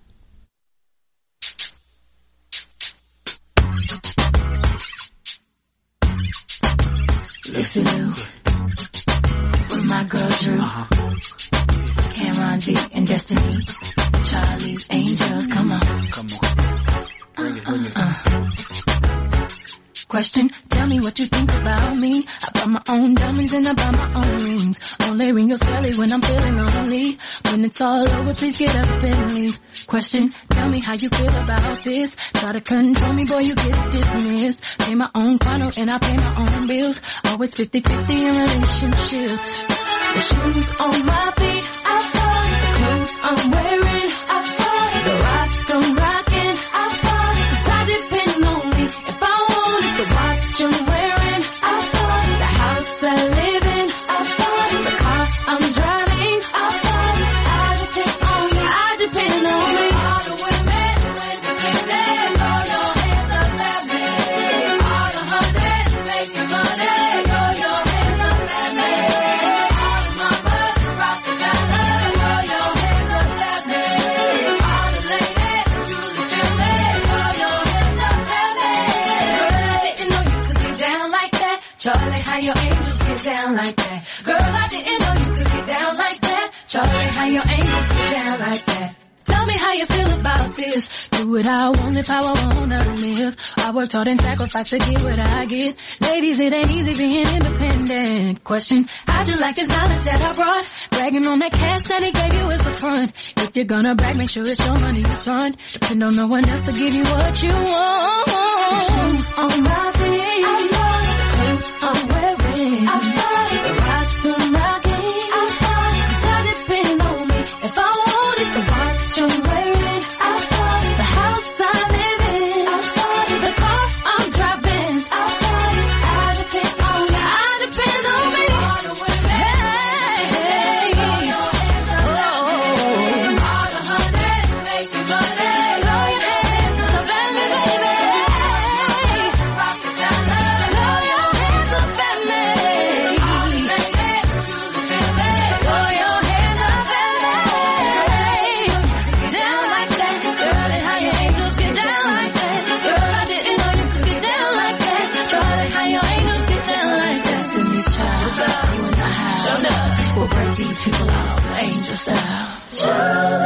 S9: Lucy Liu, with my girl Drew, Cameron D and Destiny, Charlie's Angels, come on. Bring it. Question, tell me what you think about me. I buy my own diamonds and I buy my own rings. Only ring your celly when I'm feeling lonely. When it's all over, please get up and leave. Question, tell me how you feel about this. Try to control me, boy, you get dismissed. Pay my own condo and I pay my own bills. Always 50-50 in relationships. The shoes on my feet, I bought it. The clothes I'm wearing, I bought it. The rock I'm rocking, I bought it. 'Cause I depend on me if I want it. The watch I'm wearing, I bought it. The house I live in, I bought it. The car I'm driving, I bought it. I depend on me, I depend on me. All the women, when you get there, throw your hands up at me. All the hunters making money, throw your hands up at me. All the mamas rocking Girl, I didn't know you could get down like that. Charlie, how your angels get down like that. Tell me how you feel about this. Do it how I want, live how I wanna live. I worked hard and sacrificed to get what I get. Ladies, it ain't easy being independent. Question, how'd you like this knowledge that I brought? Bragging on that cash that he gave you as the front. If you're gonna brag, make sure it's your money you fund. Depend on no one else to give you what you want. The shoes on my feet, I love the clothes I'm wearing, I love the watch from my game, I love it. Does it depend on me if I want it? The watch I'm wearing, I love it. The house I live in, I love it. The car I'm driving, I love it. I depend on me, I depend on me. Hey, throw your hands up, all the honeys making money. Throw your hands up, baby, baby. Rock the dollar. Throw your hands up, baby. All the ladies, truly, baby. Throw your hands up, baby. Get down like that. Charlie, how your angels get down like that. Girl, I didn't know you could get down like that. Charlie, how your angels get down like that. Destiny Child, what's up? You and I have showed up. We'll break these people out, angel style.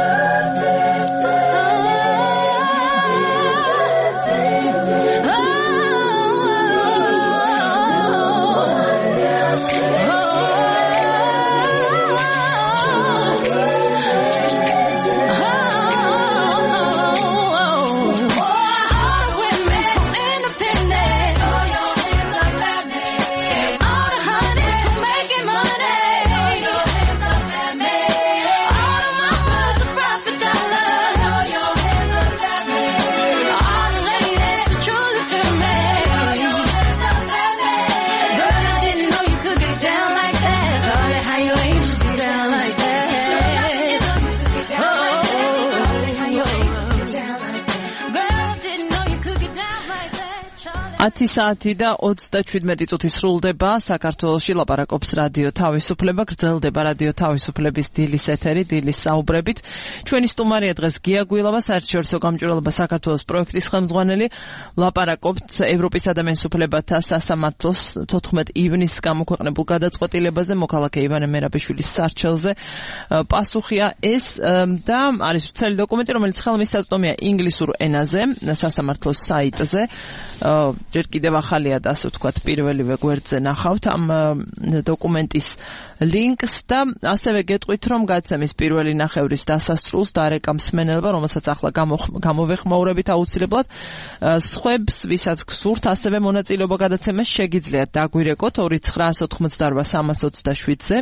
S1: საათი და 37 წუთი სრულდება საქართველოში ლაპარაკობს რადიო თავისუფლება გრძელდება რადიო თავისუფლების დილის ეთერი დილის საუბრებით ჩვენი სტუმარია დღეს გია გვილავა საერთაშორისო გამჭვირვალობა საქართველოს პროექტის ხელმძღვანელი ლაპარაკობთ ევროპის ადამიანის უფლებათა სასამართლოს 14 ივნისს გამოქვეყნებულ გადაწყვეტილებაზე მოქალაქე ივანე მერაბიშვილის სარჩელზე პასუხია ეს და არის ვრცელი დოკუმენტი რომელიც ხელმისაწვდომია ინგლისურ ენაზე სასამართლოს საიტზე ჯერ კიდევ ახალია და ასე ვთქვათ პირველივე გვერდზე ნახავთ ამ დოკუმენტის ლინკს და ასევე გეტყვით რომ გადაცემის პირველი ნახევრის დასასრულს დარეკა მსმენელობა რომელსაც ახლა გამოვეხმაურებით აუცილებლად სხვებს ვისაც გსურთ ასევე მონაწილეობა გადაცემას შეგიძლიათ დაგვირეკოთ 2988327-ზე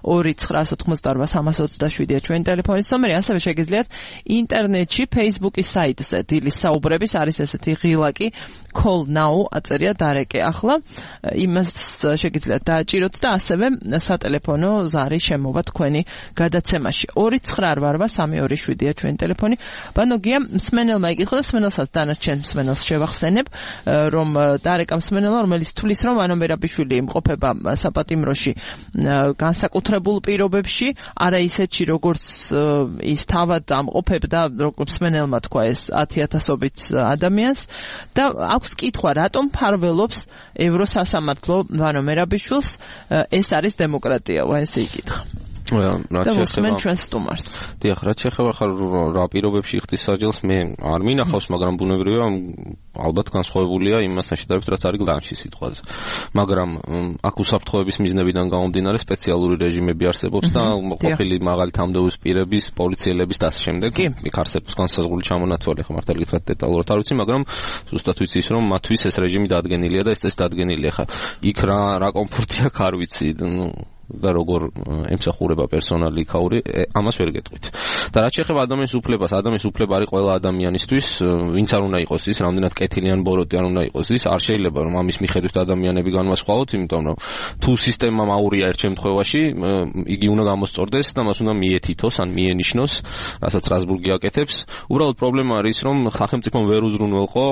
S1: 2988327-ია ჩვენი ტელეფონის ნომერი ასევე შეგიძლიათ ინტერნეტში Facebook-ის საიტზე დილის საუბრების არის ესეთი ღილაკი call now აწერია დარეკე ახლა იმას შეგიძლიათ დააჭიროთ და ასევე სატელეფონო ზარი შემოვა თქვენი გადაცემაში 2988327-ია ჩვენი ტელეფონი ბანო გია მსმენელმა იკითხა და მსმენელსაც დანარჩენ მსმენელს შევახსენებ რომ დარეკა მსმენელმა რომელიც თulis რომ ვანო მერაბიშვილი იმყოფება საპატიმროში განსაკუთრებულ პირობებში არა ისეთში როგორც ის თავად ამყოფებდა როგორც მსმენელმა თქვა ეს 10000-ობით ადამიანს და აქვს კითხვა რატომ ფარველობს ევროსასამართლო ვანო მერაბიშვილს ეს არის დემოკრატია ესე იკითხა და მოსმენ ჩვენ სტუმარს
S7: დიახ რაც შეხება ხარ რა პირობებში იხდის საჯელს მე არ მინახავს მაგრამ ბუნებრივია ალბათ განსხვავებულია იმასთან შედარებით რაც არის გლანში სიტყვაზე მაგრამ აქ უსაფრთხოების მიზნებიდან გამომდინარე სპეციალური რეჟიმები არსებობს და ყოფილი მაღალი თანამდებობის პირების პოლიციელების და ასე შემდეგ იქ არსებობს განსაზღვრული ჩამონათვალი ხა მართალი გითხრათ დეტალურად არ ვიცი მაგრამ ზუსტად ვიცი ის რომ მათთვის ეს რეჟიმი დადგენილია და ეს დადგენილია ხა იქ რა კომფორტი აქვს არ ვიცი და როგორ ემსახურება პერსონალი იქაური ამას ვერ გეტყვით და რაც შეეხება ადამიანის უფლებას ადამიანის უფლება არის ყველა ადამიანისთვის ვინც არ უნდა იყოს ის რამდენად კეთილი ან ბოროტი არ უნდა იყოს ის არ შეიძლება რომ ამის მიხედვით ადამიანები განვასხვაოთ იმიტომ რომ თუ სისტემა მაურია ერთ შემთხვევაში იგი უნდა გამოსწორდეს და მას უნდა მიეთითოს ან მიენიშნოს რასაც რასბურგი აკეთებს უბრალოდ პრობლემა არის რომ სახელმწიფომ ვერ უზრუნველყო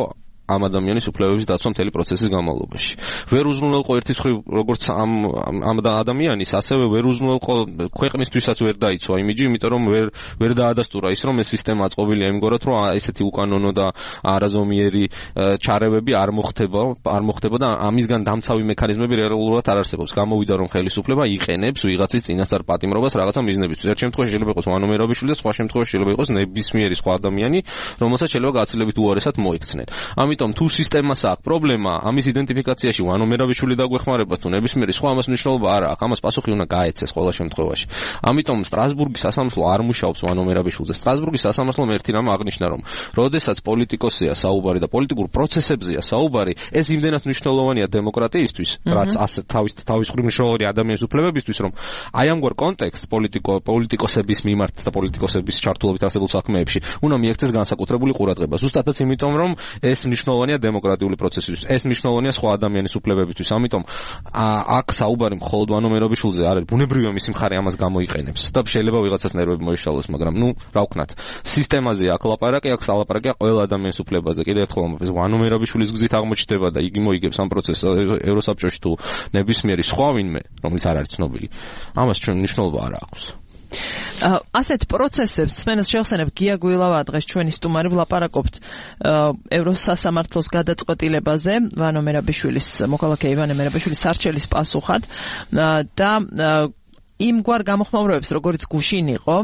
S7: ამ ადამიანის უფლებების დაცვა მთელი პროცესის განმავლობაში. ვერ უზრუნველყო ერთის მხრივ როგორც ამ ადამიანის, ასევე ვერ უზრუნველყო ქვეყნისთვისაც ვერ დაიცვა იმიჯი, იმიტომ რომ ვერ დაადასტურა ის რომ ეს სისტემა აწყობილია იმგვარად, რომ ესეთი უკანონო და არაზომიერი ჩარევები არ მოხდება და ამისგან დამცავი მექანიზმები რეალურად არ არსებობს. გამოვიდა რომ ხელისუფლება იყენებს ვიღაცის წინასწარ პატიმრობას რაღაცა მიზნებისთვის. ერთ შემთხვევაში შეიძლება იყოს ვანო მერაბიშვილი და სხვა შემთხვევაში შეიძლება იყოს ნებისმიერი სხვა ადამიანი, რომელსაც შეიძლება გაცილებით უარესად მოიქცნენ. ამიტომ თუ სისტემას აქვს პრობლემა, ამის იდენტიფიკაციაში ვანო მერაბიშვილი დაგვეხმარება თუ ნებისმიერი სხვა, ამას მნიშვნელობა არ აქვს. ამას პასუხი უნდა გაეცეს ყველა შემთხვევაში. ამიტომ სტრასბურგის სასამართლო არ მუშაობს ვანო მერაბიშვილზე. სტრასბურგის სასამართლომ ერთი რამ აღნიშნა, რომ როდესაც პოლიტიკოსია საუბარი და პოლიტიკურ პროცესებზეა საუბარი, ეს იმდენად მნიშვნელოვანია დემოკრატიისთვის, რაც თავის მხრივ მნიშვნელოვანია ადამიანის უფლებებისთვის, რომ აი ამგვარ კონტექსტ პოლიტიკოსების მიმართ და პოლიტიკოსების ჩართულობით არსებულ საქმეებში უნდა მიექცეს განსაკუთრებული ყურადღება. ზუსტადაც იმიტომ, რომ ეს მნიშვნელოვანია დემოკრატიული პროცესისთვის, ეს მნიშვნელოვანია სხვა ადამიანის უფლებებისთვის. ამიტომ აქ საუბარი მხოლოდ ვანო მერაბიშვილზე არ არის. ბუნებრივია მისი მხარე ამას გამოიყენებს და შეიძლება ვიღაცას ნერვები მოიშალოს, მაგრამ რა ვქნათ, სისტემაზე აქ ლაპარაკია ყველა ადამიანის უფლებაზე. კიდევ ერთხელ ამბობ, ეს ვანო მერაბიშვილის გზით აღმოჩნდება და იგი მოიგებს ამ პროცესს ევროსაბჭოში თუ ნებისმიერი სხვა ვინმე, რომელიც არ არის ცნობილი. ამას ჩვენ მნიშვნელობა არ აქვს.
S1: ასეთ პროცესებს სმენელს შევხსენებ გია გვილავა დღეს ჩვენი სტუმარი ვლაპარაკობთ ევროსასამართლოს გადაწყვეტილებაზე ვანო მერაბიშვილის მოქალაქე ივანე მერაბიშვილის სარჩელის პასუხად და იმგვარ გამოხმაურებებს, როგორც გუშინ იყო,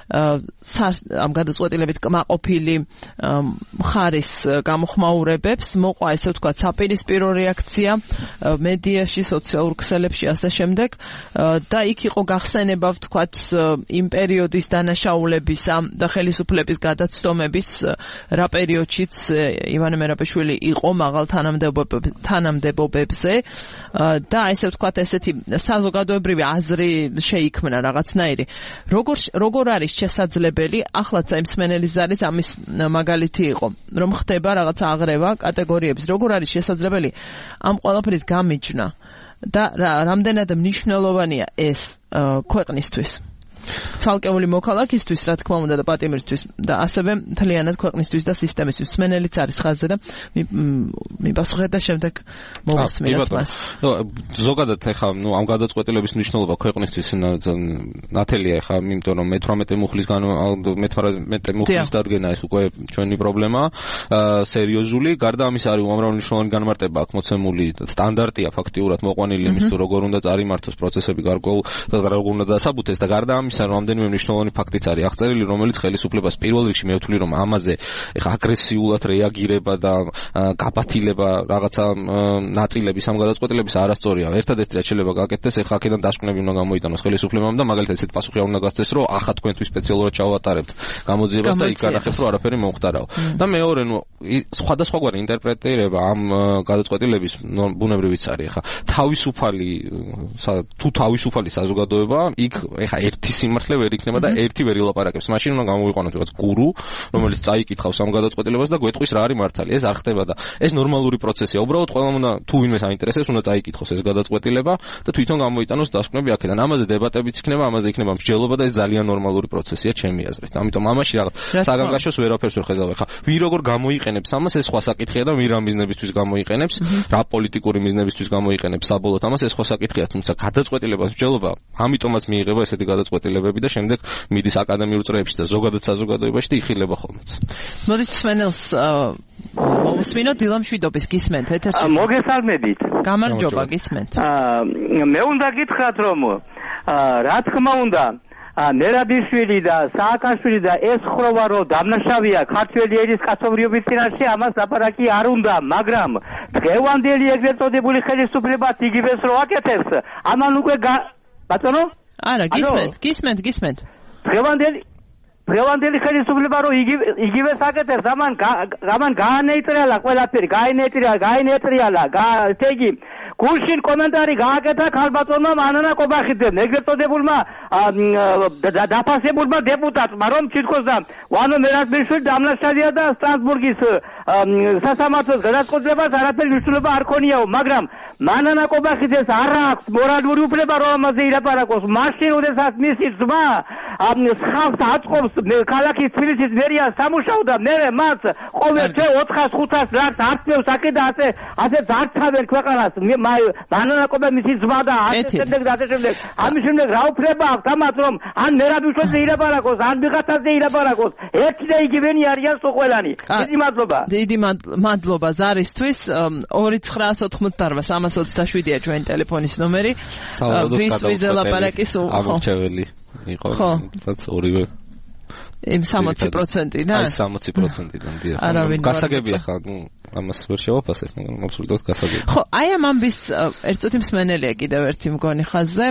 S1: ამ გადაწყვეტილებით კმაყოფილი მხარის გამოხმაურებებს მოყვა ესე ვთქვათ საპირისპირო რეაქცია მედიაში, სოციალურ ქსელებში ასე შემდეგ და იქ იყო გახსენება ვთქვათ იმ პერიოდის დანაშაულებისა და ხელისუფლების გადაცდომების რა პერიოდშიც ივანე მერაბიშვილი იყო მაღალ თანამდებობებზე და ესე ვთქვათ ესეთი საზოგადოებრივი აზრი შეიქმნა რაღაცნაირი. როგორ არის შესაძლებელი, ახლაც აი მსმენელის ზარის ამის მაგალითი იყო, რომ ხდება რაღაცა აღრევა კატეგორიების, როგორ არის შესაძლებელი ამ ყველაფრის გამიჯნა და რამდენად მნიშვნელოვანია ეს ქვეყნისთვის? ცალკეული მოქალაქისთვის, რა თქმა უნდა და პატიმრისთვის და ასევე მთლიანად ქვეყნისთვის და სისტემისთვის. მსმენელიც არის ხაზზე და მიპასუხეთ და შემდეგ მოვისმინოთ მას.
S7: ზოგადად ეხა ამ გადაწყვეტილების მნიშვნელობა ქვეყნისთვის ნათელია ეხა, იმიტომ რომ მე-18 მუხლის დადგენა ეს უკვე ჩვენი პრობლემაა, სერიოზული. გარდა ამისა არის უამრავი მნიშვნელოვანი განმარტება აქ მოცემული, სტანდარტია ფაქტიურად მოყვანილი იმის თუ როგორ უნდა წარიმართოს პროცესები გარკვეულ და როგორ უნდა დასაბუთეს და გარდა ამისა რამდენიმე მნიშვნელოვანი ფაქტიც არის აღწერილი, რომელიც ხელისუფლებას პირველ რიგში მე ვთვლი, რომ ამაზე ეხა აგრესიულად რეაგირება და გაბათილება რაღაცა ნაწილების ამ გადაწყვეტილების არასწორია. ერთადერთი რაც შეიძლება გაკეთდეს, ეხა აქედან დასკვნები უნდა გამოიტანოს ხელისუფლებამ და მაგალითად ესეთ პასუხი არ უნდა გასცეს, რომ ახლა თქვენთვის სპეციალურად ჩავატარებთ გამოძიებას და იქ განახებთ, რომ არაფერი მომხდარაო. და მეორე, სხვადასხვაგვარი ინტერპრეტირება ამ გადაწყვეტილების ბუნებრივიც არის. ეხა თავისუფალი საზოგადოება, იქ ეხა ერთი სიმართლე ვერ იქნება და ერთი ვერ ილაპარაკებს. მაშინ უნდა გამოვიყვანოთ რაღაც გურუ, რომელიც წაიკითხავს ამ გადაწყვეტილებას და გვეტყვის რა არის მართალი. ეს არ ხდება და ეს ნორმალური პროცესია. უბრალოდ ყველამ უნდა თუ ვინმეს აინტერესებს, უნდა წაიკითხოს ეს გადაწყვეტილება და თვითონ გამოიტანოს დასკვნები აქედან. ამაზე დებატებიც იქნება, ამაზე იქნება მსჯელობა და ეს ძალიან ნორმალური პროცესია ჩემი აზრით. ამიტომ ამაში რაღაც საგანგაშოს ვერაფერს ვერ ხედავ. ეხა ვინ როგორ გამოიყენებს ამას, ეს სხვა საკითხია და ვინ რა მიზნებისთვის გამოიყენებს, რა პოლიტიკური მიზნებისთვის გამოიყენებს საბოლოოდ ამას, ეს სხვა საკითხია. თუმცა გადაწყვეტილებას მსჯელობა, ამიტომაც მიიღება ესეთი გადაწყვეტილებები და შემდეგ მიდის აკადემიურ წრეებში და ზოგადად საზოგადოებაში და იხილება ხოლმეც.
S1: მოდით სმენელს მოვუსმინოთ დილამ შვიდობის გისმენთ ეთერში.
S10: მოგესალმებით.
S1: გამარჯობა გისმენთ.
S10: მე უნდა გითხრათ რომ რა თქმა უნდა მერაბიშვილი და სააკაშვილი და ეს ხროვა რომ დამნაშავეა ქართველი ერის კაცობრიობის წინაშე, ამას ლაპარაკი არ უნდა, მაგრამ დღევანდელი ეგრეთ წოდებული ხელისუფლებას იგივეს რო აკეთებს, ამან უკვე ბატონო?
S1: არა, გისმენთ.
S10: დღევანდელი ხელისუფლება რო იგივეს აკეთებს, ამან გაანეიტრიალა ყველაფერი, გაინეტრიალა, ესე იგი გულშინ კომენტარი გააკეთა ქალბატონმა მანანა კობახიძემ, ეგრეთ წოდებულმა დაფასებულმა დეპუტატმა, რომ თითქოს ვანო მერაბიშვილი დამნაშავეა და სტრასბურგის სასამართლოს გადაწყვეტილებას არაფერი მნიშვნელობა არ ქონიაო, მაგრამ მანანა კობახიძეს არ აქვს მორალური უფლება რომ ამაზე ილაპარაკოს. მაშინ როდესაც მისი ძმა ხალხს აწყობს ქალაქის თბილისის მერიას სამუშაო და მე მას ყოველ თვე 400-500 ლარს არწევს აქე და ასე ძარცავენ ქვეყანას. მანანა კობახიძე მისი ძმა და ასე შემდეგ და ასე შემდეგ. ამის შემდეგ რა უფლება აქვს ამას რომ ან მერაბიშვილზე ილაპარაკოს, ან ვიღაცაზე ილაპარაკოს. ერთი და იგივენი არიან სოყველანი. დიდი მადლობა.
S1: დიდი მადლობა ზარისთვის. 2988-327-ია ჩვენი ტელეფონის ნომერი. ვის ვიზელაპარაკის
S7: ამორჩეველი იყო. თაც ორივე
S1: იმ 60%-დან?
S7: აი 60%-დან დიახ. გასაგებია ხა, ამას ვერ შევაფასებ, მაგრამ აბსოლუტურად გასაგებია.
S1: ხო, აი ამ ამბის ერთწუთი მსმენელია კიდევ ერთი მგონი ხაზზე.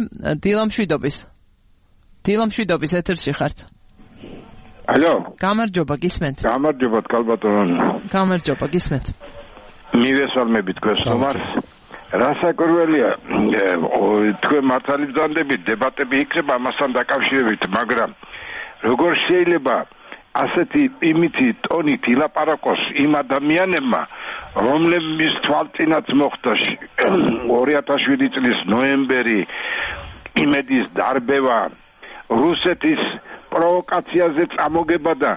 S1: დილამშვიდობის ეთერში ხართ.
S11: ალო.
S1: გამარჯობა, გისმენთ.
S11: გამარჯობა, კალბატონო.
S1: გამარჯობა, გისმენთ.
S11: მივესალმებით გესწრომარს. რასაკვირველია, თქვენ მართალი ბრძანდებით, დებატები იქნება ამასთან დაკავშირებით, მაგრამ როგორ შეიძლება ასეთი იმითი ტონით ილაპარაკოს იმ ადამიანებმა, რომლებიც თვალწინაც მოხდა 2007 წლის ნოემბერი, იმედის დარბევა, რუსეთის პროვოკაციაზე წამოგება და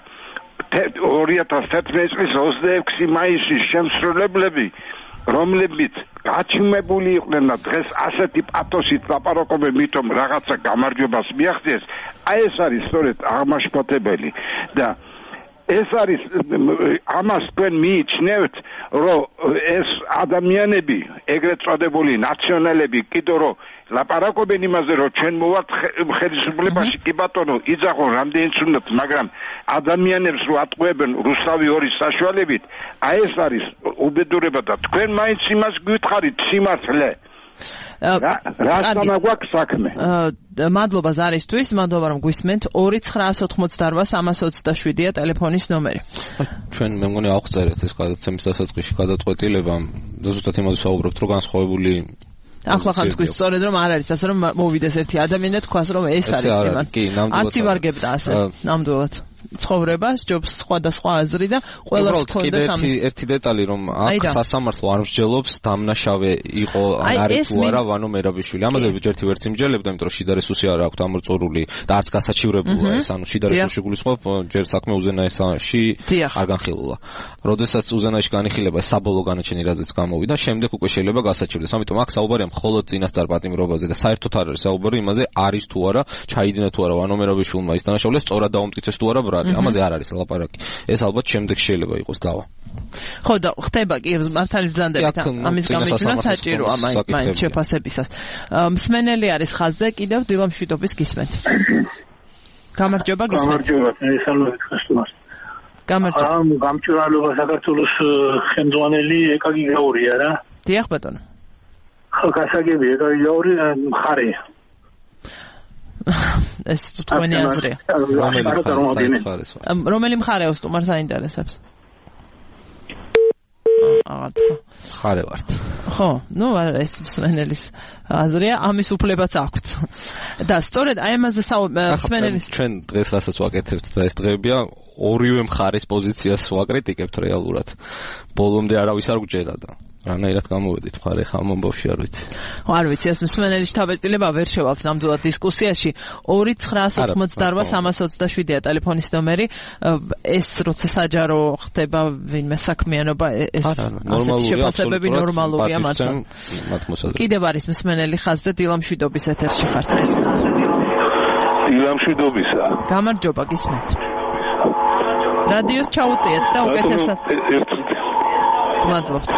S11: 2011 წლის 26 მაისის შემსრულებლები, რომლებიც გაჩუმებული იყვნენ და დღეს ასეთი პათოსით ლაპარაკობენ, მითომ რაღაცა გამარჯვებას მიაღწიეს, აი ეს არის სწორედ აღმაშფოთებელი და ეს არის ამას თქვენ მიიჩნევთ, რომ ეს ადამიანები, ეგრეთ წოდებული ნაციონალები, კიდევ რომ ლაპარაკობენ იმაზე, რომ ჩვენ მოვართ ხელისუფლებაში, კი ბატონო, იძახონ რამდენიც უნდათ, მაგრამ ადამიანებს რო ატყუებენ რუსთავი ორის საშუალებით, აი ეს არის უბედურება და თქვენ მაინც იმას გითხარით სიმართლე. რასთან გვაქვს საქმე?
S1: მადლობა ზარისთვის, მადლობა რომ გვისმენთ. 2988-327-ია ტელეფონის ნომერი.
S7: ჩვენ მე მგონი ავხწერეთ ეს გადაცემის დასაწყისში გადაწყვეტილება, ზუსტად იმაზე საუბრობთ, რომ განსხვავებული
S1: ახლა ხან თქვით სწორედ რომ არ არის ასე რომ მოვიდეს ერთი ადამიანი და თქვას რომ ეს არის იმან. არც ივარგებდა ასე ნამდვილად. ცხოვრება ჯობს სხვადასხვა აზრი და ყველას ჰქონდა სამის.
S7: ერთი დეტალი რომ აქ სასამართლო არ მსჯელობს დამნაშავე იყო ან არის თუ არა ვანო მერაბიშვილი. ამაზე ჯერთი ვერც იმჯელებდა, იმიტომ რომ შიდა რესურსი არ აქვს ამორწურული და არც გასაჩივრებულა ეს, ანუ შიდა რესურსი გულისხმობ ჯერ საქმე უზენაესში არ განხილულა. როდესაც უზენაეში განიხილება საბოლოო განაჩენი რაზეც გამოვიდა, შემდეგ უკვე შეიძლება გასაჩივრდეს. ამიტომ აქ საუბარია მხოლოდ წინასწარ პატიმრობაზე და საერთოდ არ არის საუბარი იმაზე არის თუ არა, ჩაიდინა თუ არა ვანო მერაბიშვილმა ის დანაშაულეს, სწორად დაუმტკიცეს თუ არა. ამაზე არ არის ლაპარაკი. ეს ალბათ შემდეგ შეიძლება იყოს დავა.
S1: ხო და ხდება კი მართალი ბრძანდებით ამის გამიჩნდა საჭიროა მაინც შეფასებისას. მსმენელი არის ხაზზე, კიდევ დილამშვიდობის გისმენთ. გამარჯობა გისმენთ. გამარჯობა.
S12: გამჭვირვალობა საქართველოს ხელმძღვანელი ეკაგი გაურია რა.
S1: დიახ ბატონო.
S12: ხო გასაგები ეკაგი გაური მხარეა.
S1: ეს თქვენი აზრია. რომელი მხარე ოსტუმარს აინტერესებს?
S7: მხარე ვართ.
S1: ხო, ნუ ეს მსმენელის აზრია, ამის უფლებაც აქვთ. და სწორედ აი ამაზე მსმენელის
S7: ჩვენ დღეს რასაც ვაკეთებთ და ეს დღეებია ორივე მხარის პოზიციას ვაკრიტიკებთ რეალურად. ბოლომდე არავის არ გჯერა და რანაირად გამოვედით მხარე ხა მომბავში არ ვიცი.
S1: არ ვიცი, ეს მსმენელის თავეტილება ვერ შევალთ ნამდვილად დისკუსიაში. 2988-327-ია ტელეფონის ნომერი. ეს როცა საჯარო ხდება ვინმე საქმიანობა, ეს შეფასებები ნორმალურია მართლა. კიდევ არის მსმენელი ხაზზე, დილამშვიდობის ეთერში ხართ გისმენთ.
S11: დილამშვიდობისა.
S1: გამარჯობა გისმენთ. რადიოს ჩაუწიეთ და უკეთესად. მადლობთ.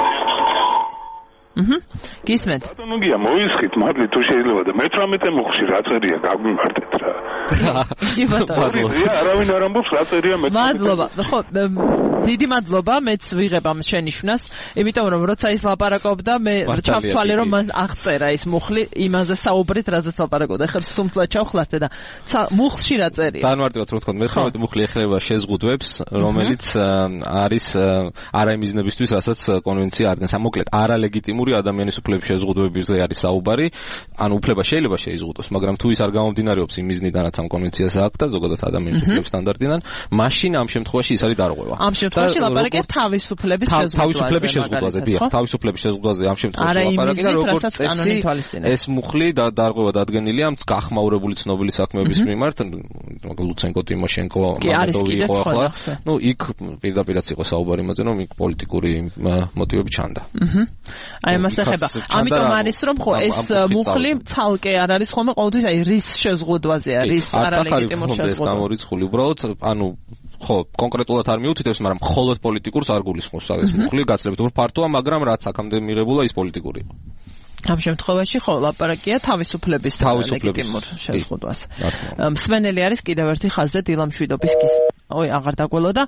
S1: გისმენთ.
S11: ბატონო გია მოისხით მადლი თუ შეიძლება და მე-18 მოხში რა წერია გაგვიმართეთ რა.
S1: კი ბატონო.
S11: არავინ არ ამბობს რა წერია მე-18.
S1: მადლობა. ხო დიდი მადლობა, მეც ვიღებ ამ შენიშვნას, იმიტომ რომ როცა ის ლაპარაკობდა, მე ჩავთვალე რომ მას აღწერა ის მუხლი, იმაზე საუბრით, რაზეც ლაპარაკობდა. ეხლა სუმთლად ჩავხლათე და მუხლში რა წერია?
S7: განმარტივად რომ თქვა, მე-19 მუხლი ეხება შეზღუდვებს, რომელიც არის არა იმ მიზნებისთვის, რასაც კონვენცია ადგენს. მოკლედ, არალეგიტიმური ადამიანის უფლების შეზღუდვებებზე არის საუბარი. ანუ უფლება შეიძლება შეიზღუდოს, მაგრამ თუ ის არ გამომდინარეობს იმ მიზნიდანაც ამ კონვენციას აკტა, ზოგადად ადამიანის უფლების სტანდარტიდან, მაშინ ამ შემთხვევაში ის არის დარღვევა.
S1: ამ შემთხვევაში ლაპარაკია თავისუფლების
S7: შეზღუდვაზე, დიახ, თავისუფლების შეზღუდვაზე ამ შემთხვევაში ლაპარაკია, როგორც წესი, ეს მუხლი და დარღვევა დადგენილია გახმაურებული ცნობილი საქმეების მიმართ, ლუცენკო, ტიმოშენკო, მამედოვი იყო ახლა. ნუ იქ პირდაპირაც იყო საუბარი იმაზე, რომ იქ პოლიტიკური მოტივები ჩანდა.
S1: აი მას ეხება. ამიტომ არის რომ ხო ეს მუხლი ცალკე არ არის ხოლმე ყოველთვის აი რის შეზღუდვაზეა, რის არალეგიტიმურ შეზღუდვაზე.
S7: გამორიცხული უბრალოდ, ანუ ხო, კონკრეტულად არ მიუთითებს, მაგრამ მხოლოდ პოლიტიკურს არ გულისხმობს ეს მუხლი, გაცილებით უფრო ფართოა, მაგრამ რაც აქამდე მიღებულა ის პოლიტიკური იყო.
S1: ამ შემთხვევაში ხო ლაპარაკია თავისუფლების ლეგიტიმურ შეზღუდვაზე. მსმენელი არის კიდევ ერთი ხაზზე დილამშვიდობის გის. ой, აღარ დაგველოდა.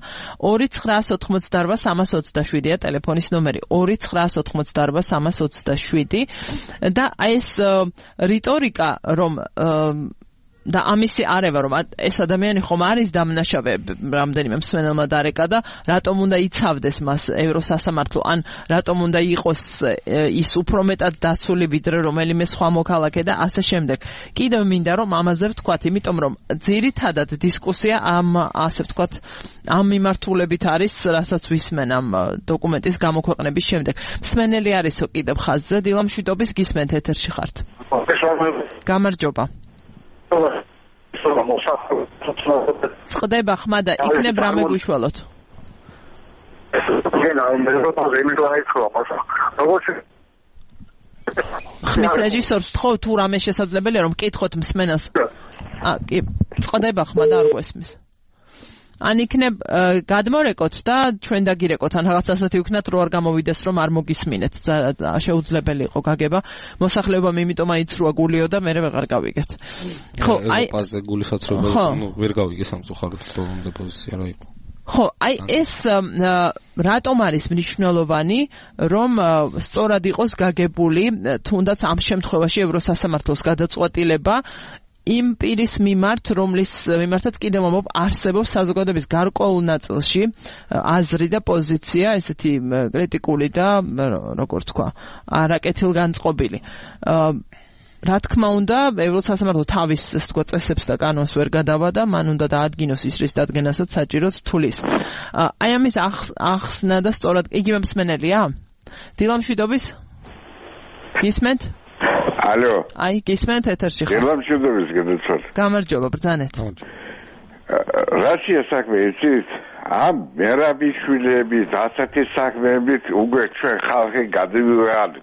S1: 2988327-ია ტელეფონის ნომერი. 2988327 და ეს რიტორიკა რომ და ამისი არევა რომ ეს ადამიანი ხომ არის დამნაშავე რამდენიმე მსმენელმა დარეკა და რატომ უნდა იცავდეს მას ევროსასამართლო ან რატომ უნდა იყოს ის უფრო მეტად დაცული ვიდრე რომელიმე სხვა მოქალაქე და ასე შემდეგ. კიდევ მინდა რომ ამაზე ვთქვათ, იმიტომ რომ ძირითადად დისკუსია ამ ასე ვთქვათ ამ მიმართულებით არის, რასაც ვისმენ ამ დოკუმენტის გამოქვეყნების შემდეგ. მსმენელი არისო კიდევ ხაზზე, დილამშვიდობის გისმენთ ეთერში ხართ. გამარჯობა. წყდება ხმა და იქნებ რამე გუშველოთ. ხმის რეჟისორს თხოვ თუ რამე შესაძლებელია რომ მკითხოთ მსმენელს. კი, წყდება ხმა და არ გვესმის. ან იქნებ გადმორეკოთ და ჩვენ დაგირეკოთ ან რაღაც ასეთი ვქნათ რომ არ გამოვიდეს რომ არ მოგისმინეთ. შეუძლებელი იყო გაგება. მოსახლეობამ იმიტომ აიცრუა გულიო და მე ვეღარ გავიგეთ.
S7: ხო, აი ევროპაზე გულისაცრუება ვერ გავიგე სამწუხაროდ ბოლომდე პოზიცია რა იყო.
S1: ხო, აი ეს რატომ არის მნიშვნელოვანი რომ სწორად იყოს გაგებული თუნდაც ამ შემთხვევაში ევროსასამართლოს გადაწყვეტილება იმ პირის მიმართ, რომლის მიმართაც კიდევ არსებობს საზოგადოების გარკვეულ ნაწილში აზრი და პოზიცია, ესეთი კრიტიკული და როგორ თქვა, არაკეთილგანწყობილი. რა თქმა უნდა, ევროსასამართლო თავის ასე თქვა წესებს და კანონს ვერ გადავადა, მან უნდა დაადგინოს ის რის დადგენასაც საჭიროც თulis. აი ამის ახსნა და სწორად იგივე მსმენელია? დილამშვიდობის? გისმენთ?
S11: ალო.
S1: აი, გისმენთ ეთერში ხარ.
S11: დილამშვიდობის გადაცვალ.
S1: გამარჯობა, ბრძანეთ.
S11: რაშია საქმე იცით? ამ მერაბიშვილების ასეთი საქმეებით უკვე ჩვენ ხალხი გადმივიღალით.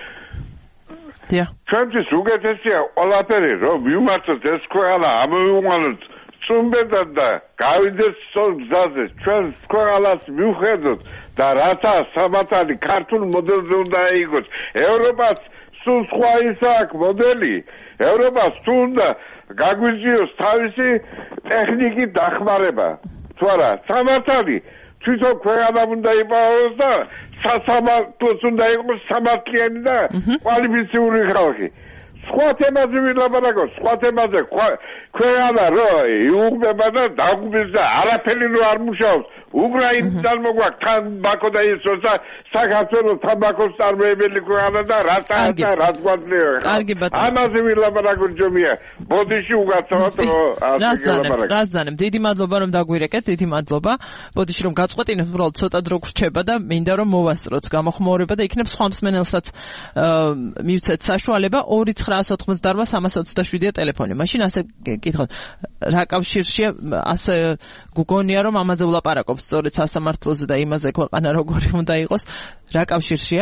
S11: ჩვენთვის უკეთესია ყველაფერი რომ მიმართოთ ეს ქვეყანა ამოვიყვანოთ წუმბედად და გავიდეს გზაზე ჩვენ ქვეყანას მივხედოთ და რათა სამართალი ქართულ მოდელზე უნდა იყოს. ევროპას სულ სხვა ისა აქვს მოდელი. ევროპას თუ უნდა გაგვიზიოს თავისი ტექნიკით დახმარება. თუ არა სამართალი თვითონ ქვეყანამ უნდა იპოვოს და სასამართლოს უნდა იყოს სამართლიანი და კვალიფიციური ხალხი. სხვა თემაზე ვილაპარაკოთ, სხვა თემაზე ქვეყანა რო იუღბება და დაგუბეს და არაფერი რო არ მუშაობს. უკრაინიდან მოგვაქვს თამბაქო და ის როცა საქართველოს თამბაქოს წარმოებელი ქვეყანა და რაც გვაძლია. ამაზე ვილაპარაკოთ ჯომია. ბოდიში უგაცავთ რომ
S1: რაზანებ. დიდი მადლობა რომ დაგვირეკეთ, დიდი მადლობა. ბოდიში რომ გაწყვეტინეთ, უბრალოდ ცოტა დრო გრჩება და მინდა რომ მოვასწროთ გამოხმაურება და იქნებ სხვა მსმენელსაც მივცეთ საშუალება 2988327-ია ტელეფონი. მაშინ ასე კითხოთ, რა კავშირშია ასე გუგონია რომ ამაზე ვლაპარაკობ სწორედ სასამართლოზე და იმაზე ქვეყანა როგორი უნდა იყოს, რა კავშირშია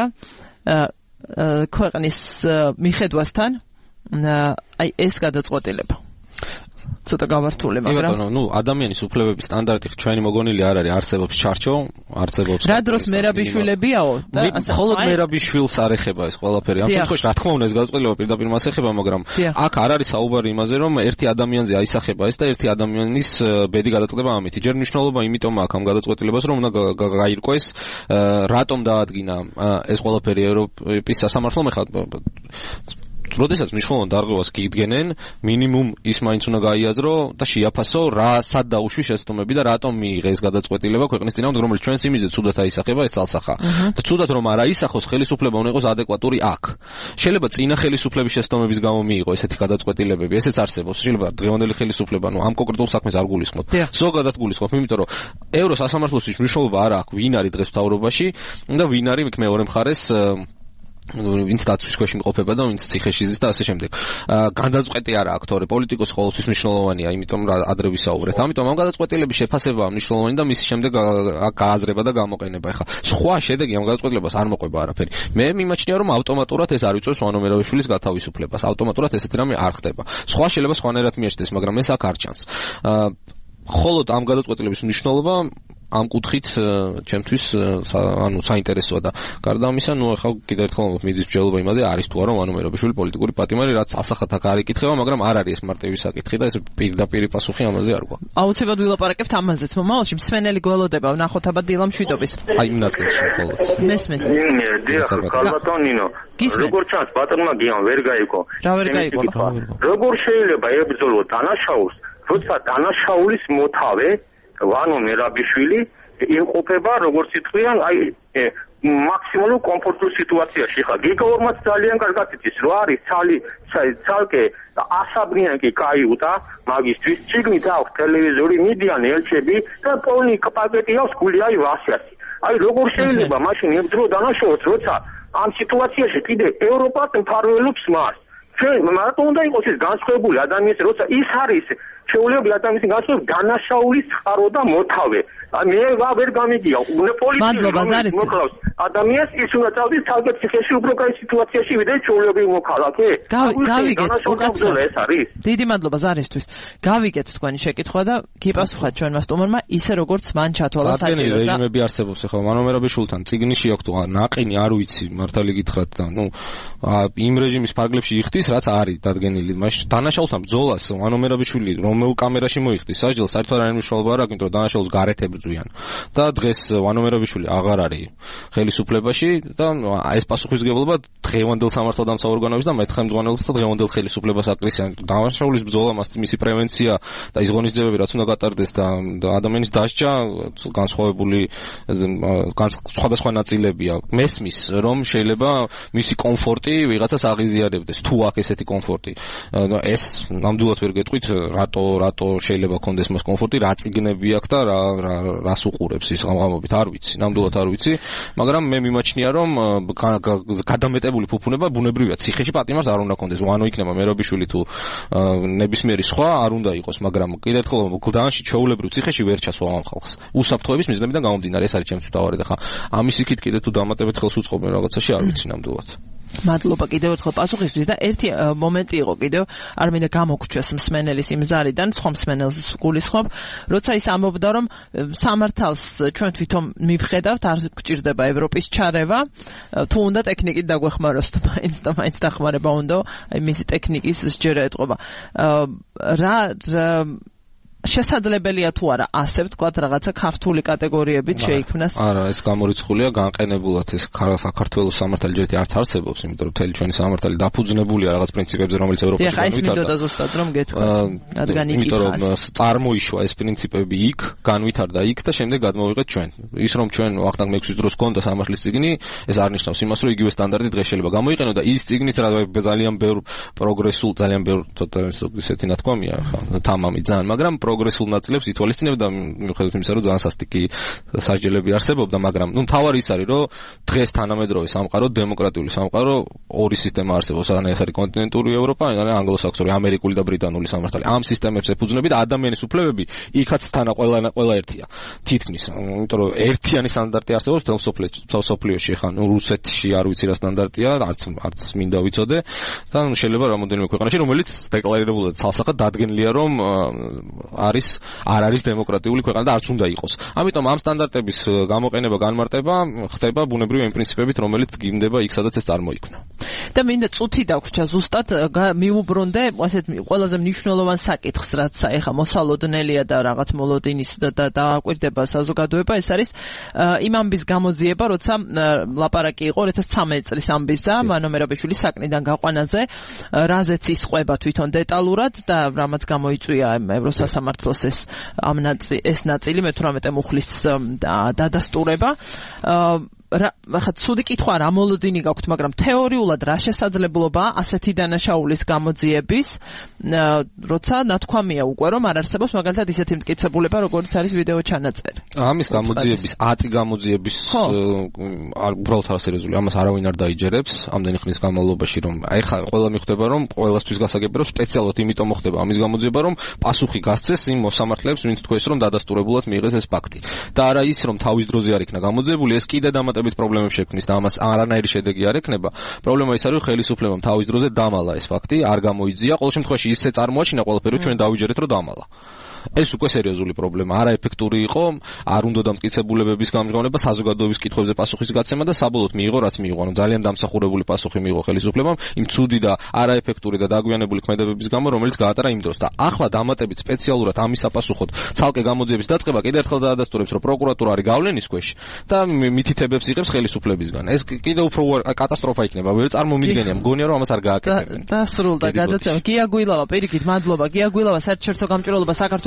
S1: ქვეყნის მიხედვასთან აი ეს გადაწყვეტილება. ცოტა გავართული, მაგრამ
S7: ნუ ადამიანის უფლებების სტანდარტი ჩვენი მოგონილი არ არის, არსებობს ჩარჩო, არსებობს
S1: რა დროს მერაბიშვილებიაო და
S7: მხოლოდ მერაბიშვილს არ ეხება ეს ყველაფერი. ამ შემთხვევაში რა თქმა უნდა ეს გადაწყვეტილება პირდაპირ მას ეხება, მაგრამ აქ არ არის საუბარი იმაზე, რომ ერთი ადამიანზე აისახება ეს და ერთი ადამიანის ბედი გადაწყდება ამით. ჯერ მნიშვნელობა იმიტომ აქვს ამ გადაწყვეტილებას, რომ უნდა გაირკვეს რატომ დაადგინა ეს ყველაფერი ევროპის სასამართლომ. ეხლა როდესაც მნიშვნელოვან დარღვევას გიდგენენ, მინიმუმ ის მაინც უნდა გაიაზრო და შეაფასო რა სად დაუშვი შეცდომები და რატომ მიიღეს ეს გადაწყვეტილება ქვეყნის წინააღმდეგ, რომელიც ჩვენს იმიზე ცუდად აისახება ეს ძალსახა. და ცუდად რომ არ აისახოს, ხელისუფლება უნდა იყოს ადეკვატური აქ. შეიძლება წინა ხელისუფლების შეცდომების გამო მიიღო ესეთი გადაწყვეტილებები, ესეც არსებობს. შეიძლება დღევანდელი ხელისუფლება ამ კონკრეტულ საქმეს არ გულისხმობ. ზოგადად გულისხმობ, იმიტომ რომ ევროსასამართლოსთვის მნიშვნელობა არ აქვს, ვინ არის დღეს მთავრობაში და ვინ არის იქ მეორე მხარეს ვინც დაცვის ქვეშ იმყოფება და ვინც ციხეში ზის და ასე შემდეგ. გადაწყვეტი არა აქვს, თორე პოლიტიკოს ყოველთვის მნიშვნელოვანია, იმიტომ რომ ადრე ვისაუბრეთ. ამიტომ ამ გადაწყვეტილების შეფასებაა მნიშვნელოვანი და მის შემდეგ გააზრება და გამოყენება. ეხლა სხვა შედეგი ამ გადაწყვეტილებას არ მოყვება არაფერი. მე მიმაჩნია, რომ ავტომატურად ეს არ იწვევს ვანო მერაბიშვილის გათავისუფლებას. ავტომატურად ესეთი რამე არ ხდება. სხვა შეიძლება სხვანაირად მიეჭდეს, მაგრამ ეს აქ არ ჩანს. ხოლოდ ამ გადაწყვეტილების მნიშვნელობა ამ კუთხით ჩემთვის ანუ საინტერესოა და გარდა ამისა, ნუ ახლა კიდევ ერთხელ მიდის მსჯელობა იმაზე, არის თუ არა ვანო მერაბიშვილი პოლიტიკური პატიმარი, რაც ასახად აქ არ იკითხება, მაგრამ არ არის ეს მარტივი საკითხი და ეს პირდაპირი პასუხი ამაზე არ გვაქვს.
S1: აუცილებლად ვილაპარაკებთ ამაზეც, მომავალში მსვენელი გველოდება ვნახოთ აბა დილა მშვიდობის.
S7: აი იმ ნაწილში მხოლოდ.
S1: მესმით.
S6: დიახ, ქალბატონ ნინო. როგორ ჩანს ბატონმა გიან ვერ გაიგო.
S1: რა ვერ გაიგო?
S6: როგორ შეიძლება ებრძოლო დანაშაულს, როცა დანაშაულის მოთავე ვანო მერაბიშვილი იმყოფება როგორც ითქვიან, აი მაქსიმალურ კომფორტულ სიტუაციაში. ხა გიგაორმაც ძალიან კარგად იცის, რომ არის ცალკე ასაბნიანი კაიუტა, მაგისტრის ციგნით აქვს ტელევიზორი, მიდიან ელჩები და პოლონი პაკეტი აქვს გული აი 800. აი როგორ შეიძლება მაშინ ებრძოლო დანაშაულს, როცა ამ სიტუაციაში კიდე ევროპას მფარველობს მას. ჩვენ მარტო უნდა იყოს ის განსხვავებული ადამიანის, როცა ის არის შეუძლებელი ადამიანის განსხვავებული დანაშაულის წყარო და მოთავე. მე ვერ გამიგია, უნდა პოლიცია მოკლავს ადამიანს, ის უნდა წავიდეს თავად ციხეში უფრო კაი სიტუაციაში ვიდრე შეუძლებელი მოქალაქე.
S1: გავიგეთ, უკაცრავ
S6: ეს არის.
S1: დიდი მადლობა ზარისთვის. გავიგეთ თქვენი შეკითხვა და გიპასუხოთ ჩვენმა სტუმარმა ისე როგორც მან ჩათვალა საჭირო და
S7: რეჟიმები არსებობს. ახლა ვანო მერაბიშვილთან წიგნში აქვს თუ ნაყინი არ ვიცი, მართალი გითხრათ და ნუ იმ რეჟიმის ფარგლებში იხდის, რაც არის დადგენილი. მაშინ დანაშაულთან ბრძოლას ვანო მერაბიშვილი რომელ კამერაში მოიხდის საჯელს საერთოდ არ მნიშვნელობა არ აქვს, იმიტომ რომ დანაშაულს გარეთ ებრძვიან. და დღეს ვანო მერაბიშვილი აღარ არის ხელისუფლებაში და ეს პასუხისმგებლობა დღევანდელ სამართალდამცავ ორგანოებს და მეთხმეწმუნეებს და დღევანდელ ხელისუფლებას აკრისიან. დანაშაულის ბრძოლა, მისი პრევენცია და ის ღონისძიებები რაც უნდა გატარდეს და ადამიანის დასჯა განსხვავებული სხვადასხვა ნაწილებია. მესმის რომ შეიძლება მისი კომფორტი ვიღაცას აღიზიარებდეს, თუ აქ ესეთი კომფორტი. ეს ნამდვილად ვერ გეტყვით, რატო შეიძლება კონდეს მას კომფორტი, რა წიგნები აქვს და რას უყურებს ის ღამღამობით, არ ვიცი, ნამდვილად არ ვიცი, მაგრამ მე მიმაჩნია, რომ გადამეტებული ფუფუნება ბუნებრივია, ციხეში პატიმარს არ უნდა კონდეს, ვანო იქნება მერაბიშვილი თუ ნებისმიერი სხვა არ უნდა იყოს, მაგრამ კიდევ ერთხელ გლდანში ჩვეულებრივ ციხეში ვერ ჩასვა ამ ხალხს. უსაფრთხოების მიზნებიდან გამომდინარე, ეს არის ჩემთვის თავარი და ხა ამის იქით კიდევ თუ დამატებით ხელს უწყობენ რაღაცაში, არ ვიცი ნამდვილად.
S1: მადლობა კიდევ ერთხელ პასუხისთვის და ერთი მომენტი იყო კიდევ არ მინდა გამოგჩეს მსმენელის იმ ზარიდან, სხვა მსმენელს გულისხმობ, როცა ის ამბობდა, რომ სამართალს ჩვენ თვითონ მივხედავთ, არ გჭირდება ევროპის ჩარევა, თუ უნდა ტექნიკით დაგვეხმაროს, თუ მაინც დახმარება უნდა, აი მისი ტექნიკის სჯერა ეთყობა. რა შესაძლებელია თუ არა ასე ვთქვათ რაღაცა ქართული კატეგორიებით შეიქმნას?
S7: არა, ეს გამორიცხულია განყენებულად ეს საქართველოს სამართალი ჯერ არც არსებობს, იმიტომ რომ მთელი ჩვენი სამართალი დაფუძნებულია რაღაც პრინციპებზე, რომელიც ევროპაში განვითარდა.
S1: ეს მინდოდა ზუსტად რომ გეტყვა, რადგან იქ
S7: იმიტომ რომ წარმოიშვა ეს პრინციპები იქ, განვითარდა იქ და შემდეგ გადმოვიღეთ ჩვენ. ის რომ ჩვენ ვახტანგ მეექვსის დროს გქონდა სამართლის წიგნი, ეს არ ნიშნავს იმას, რომ იგივე სტანდარტი დღეს შეიძლება გამოიყენო და ის წიგნიც რა ძალიან ბევრ პროგრესულ, ძალიან ბევრ ისეთი ნათქვამია, ხა თამამი ძალიან, მაგრამ პროგრესულ ნაწილებს ითვალისწინებდა მიუხედავად იმისა, რომ ძალიან სასტიკი სასჯელები არსებობდა, მაგრამ მთავარი ის არის, რომ დღეს თანამედროვე სამყარო, დემოკრატიული სამყარო, ორი სისტემა არსებობს, ანუ ეს არის კონტინენტური ევროპა, ანუ ანგლოსაქსონური, ამერიკული და ბრიტანული სამართალი. ამ სისტემებს ეფუძნებით ადამიანის უფლებები იქაც თანა ყველა ერთია. თითქმის, იმიტომ რომ ერთიანი სტანდარტი არსებობს მთელ სოფლიოში, ხან რუსეთში არ ვიცი რა სტანდარტია, არც მინდა ვიცოდე და შეიძლება რამოდენიმე ქვეყანაში, რომელიც დეკლარირებულად ცალსახად დადგენილია, რომ არ არის დემოკრატიული ქვეყანა და არც უნდა იყოს. ამიტომ ამ სტანდარტების გამოყენება, განმარტება ხდება ბუნებრივი იმ პრინციპებით, რომელიც გინდება იქ, სადაც ეს წარმოიქმნა.
S1: და მინდა წუთი დაგვრჩა ზუსტად მიუბრუნდე ასეთ ყველაზე მნიშვნელოვან საკითხს, რაც ეხა მოსალოდნელია და რაღაც მოლოდინის და დააკვირდება საზოგადოება, ეს არის იმ ამბის გამოძიება, როცა ლაპარაკი იყო 2013 წლის ამბისა, მანო მერაბიშვილის საკნიდან გაყვანაზე, რაზეც ისყვება თვითონ დეტალურად და რამაც გამოიწვია ევროსასამართლოს ეს ნაწილი მე-18 მუხლის დადასტურება. ხა ცუდი კითხვა რა მოლოდინი გაქვთ, მაგრამ თეორიულად რა შესაძლებლობაა ასეთი დანაშაულის გამოძიების, როცა ნათქვამია უკვე რომ არ არსებობს მაგალითად ისეთი მტკიცებულება, როგორც არის ვიდეო ჩანაწერი.
S7: ამის გამოძიების 10 გამოძიების უბრალოდ არასერიოზული, ამას არავინ არ დაიჯერებს ამდენი ხნის განმავლობაში, რომ ეხა ყველა მიხვდება, რომ ყველასთვის გასაგები, რომ სპეციალურად იმიტომ მოხდება ამის გამოძიება, რომ პასუხი გასცეს იმ მოსამართლეებს, ვინც თქვეს, რომ დადასტურებულად მიიღეს ეს ფაქტი. და არა ის, რომ თავის დროზე არ იქნა გამოძიებული, ეს კიდე პრობლემებს შექმნის და ამას არანაირი შედეგი არ ექნება. პრობლემა ის არის, რომ ხელისუფლებამ თავის დროზე დამალა ეს ფაქტი, არ გამოიძია. ყოველ შემთხვევაში ისე წარმოაჩინა ყველაფერი, რომ ჩვენ დავიჯერეთ, რომ დამალა. ეს უკვე სერიოზული პრობლემა, არაეფექტური იყო, არ უნდა დამტკიცებულებების გამჟღავნება, საზოგადოების კითხვებზე პასუხის გაცემა და საბოლოოდ მიიღო რაც მიიღო. ანუ ძალიან დამსახურებული პასუხი მიიღო ხელისუფლებამ იმ ცუდი და არაეფექტური და დაგვიანებული ქმედებების გამო, რომელიც გაატარა იმ დროს და ახლა დამატებით სპეციალურად ამის საპასუხოდ ცალკე გამოძიების დაწყება კიდევ ერთხელ დაადასტურებს, რომ პროკურატურა არის გავლენის ქვეშ და მითითებებს იღებს ხელისუფლებისგან. ეს კიდევ უფრო კატასტროფა იქნება. ვერ წარმომიდგენია, მგონია რომ ამას არ გააკეთებენ.
S1: დასრულდა გადაცემა. გია გვილავა, პირიქით, მადლობა. გია გვილავა, საერთაშორისო გამჭვირვალობა საქართველოს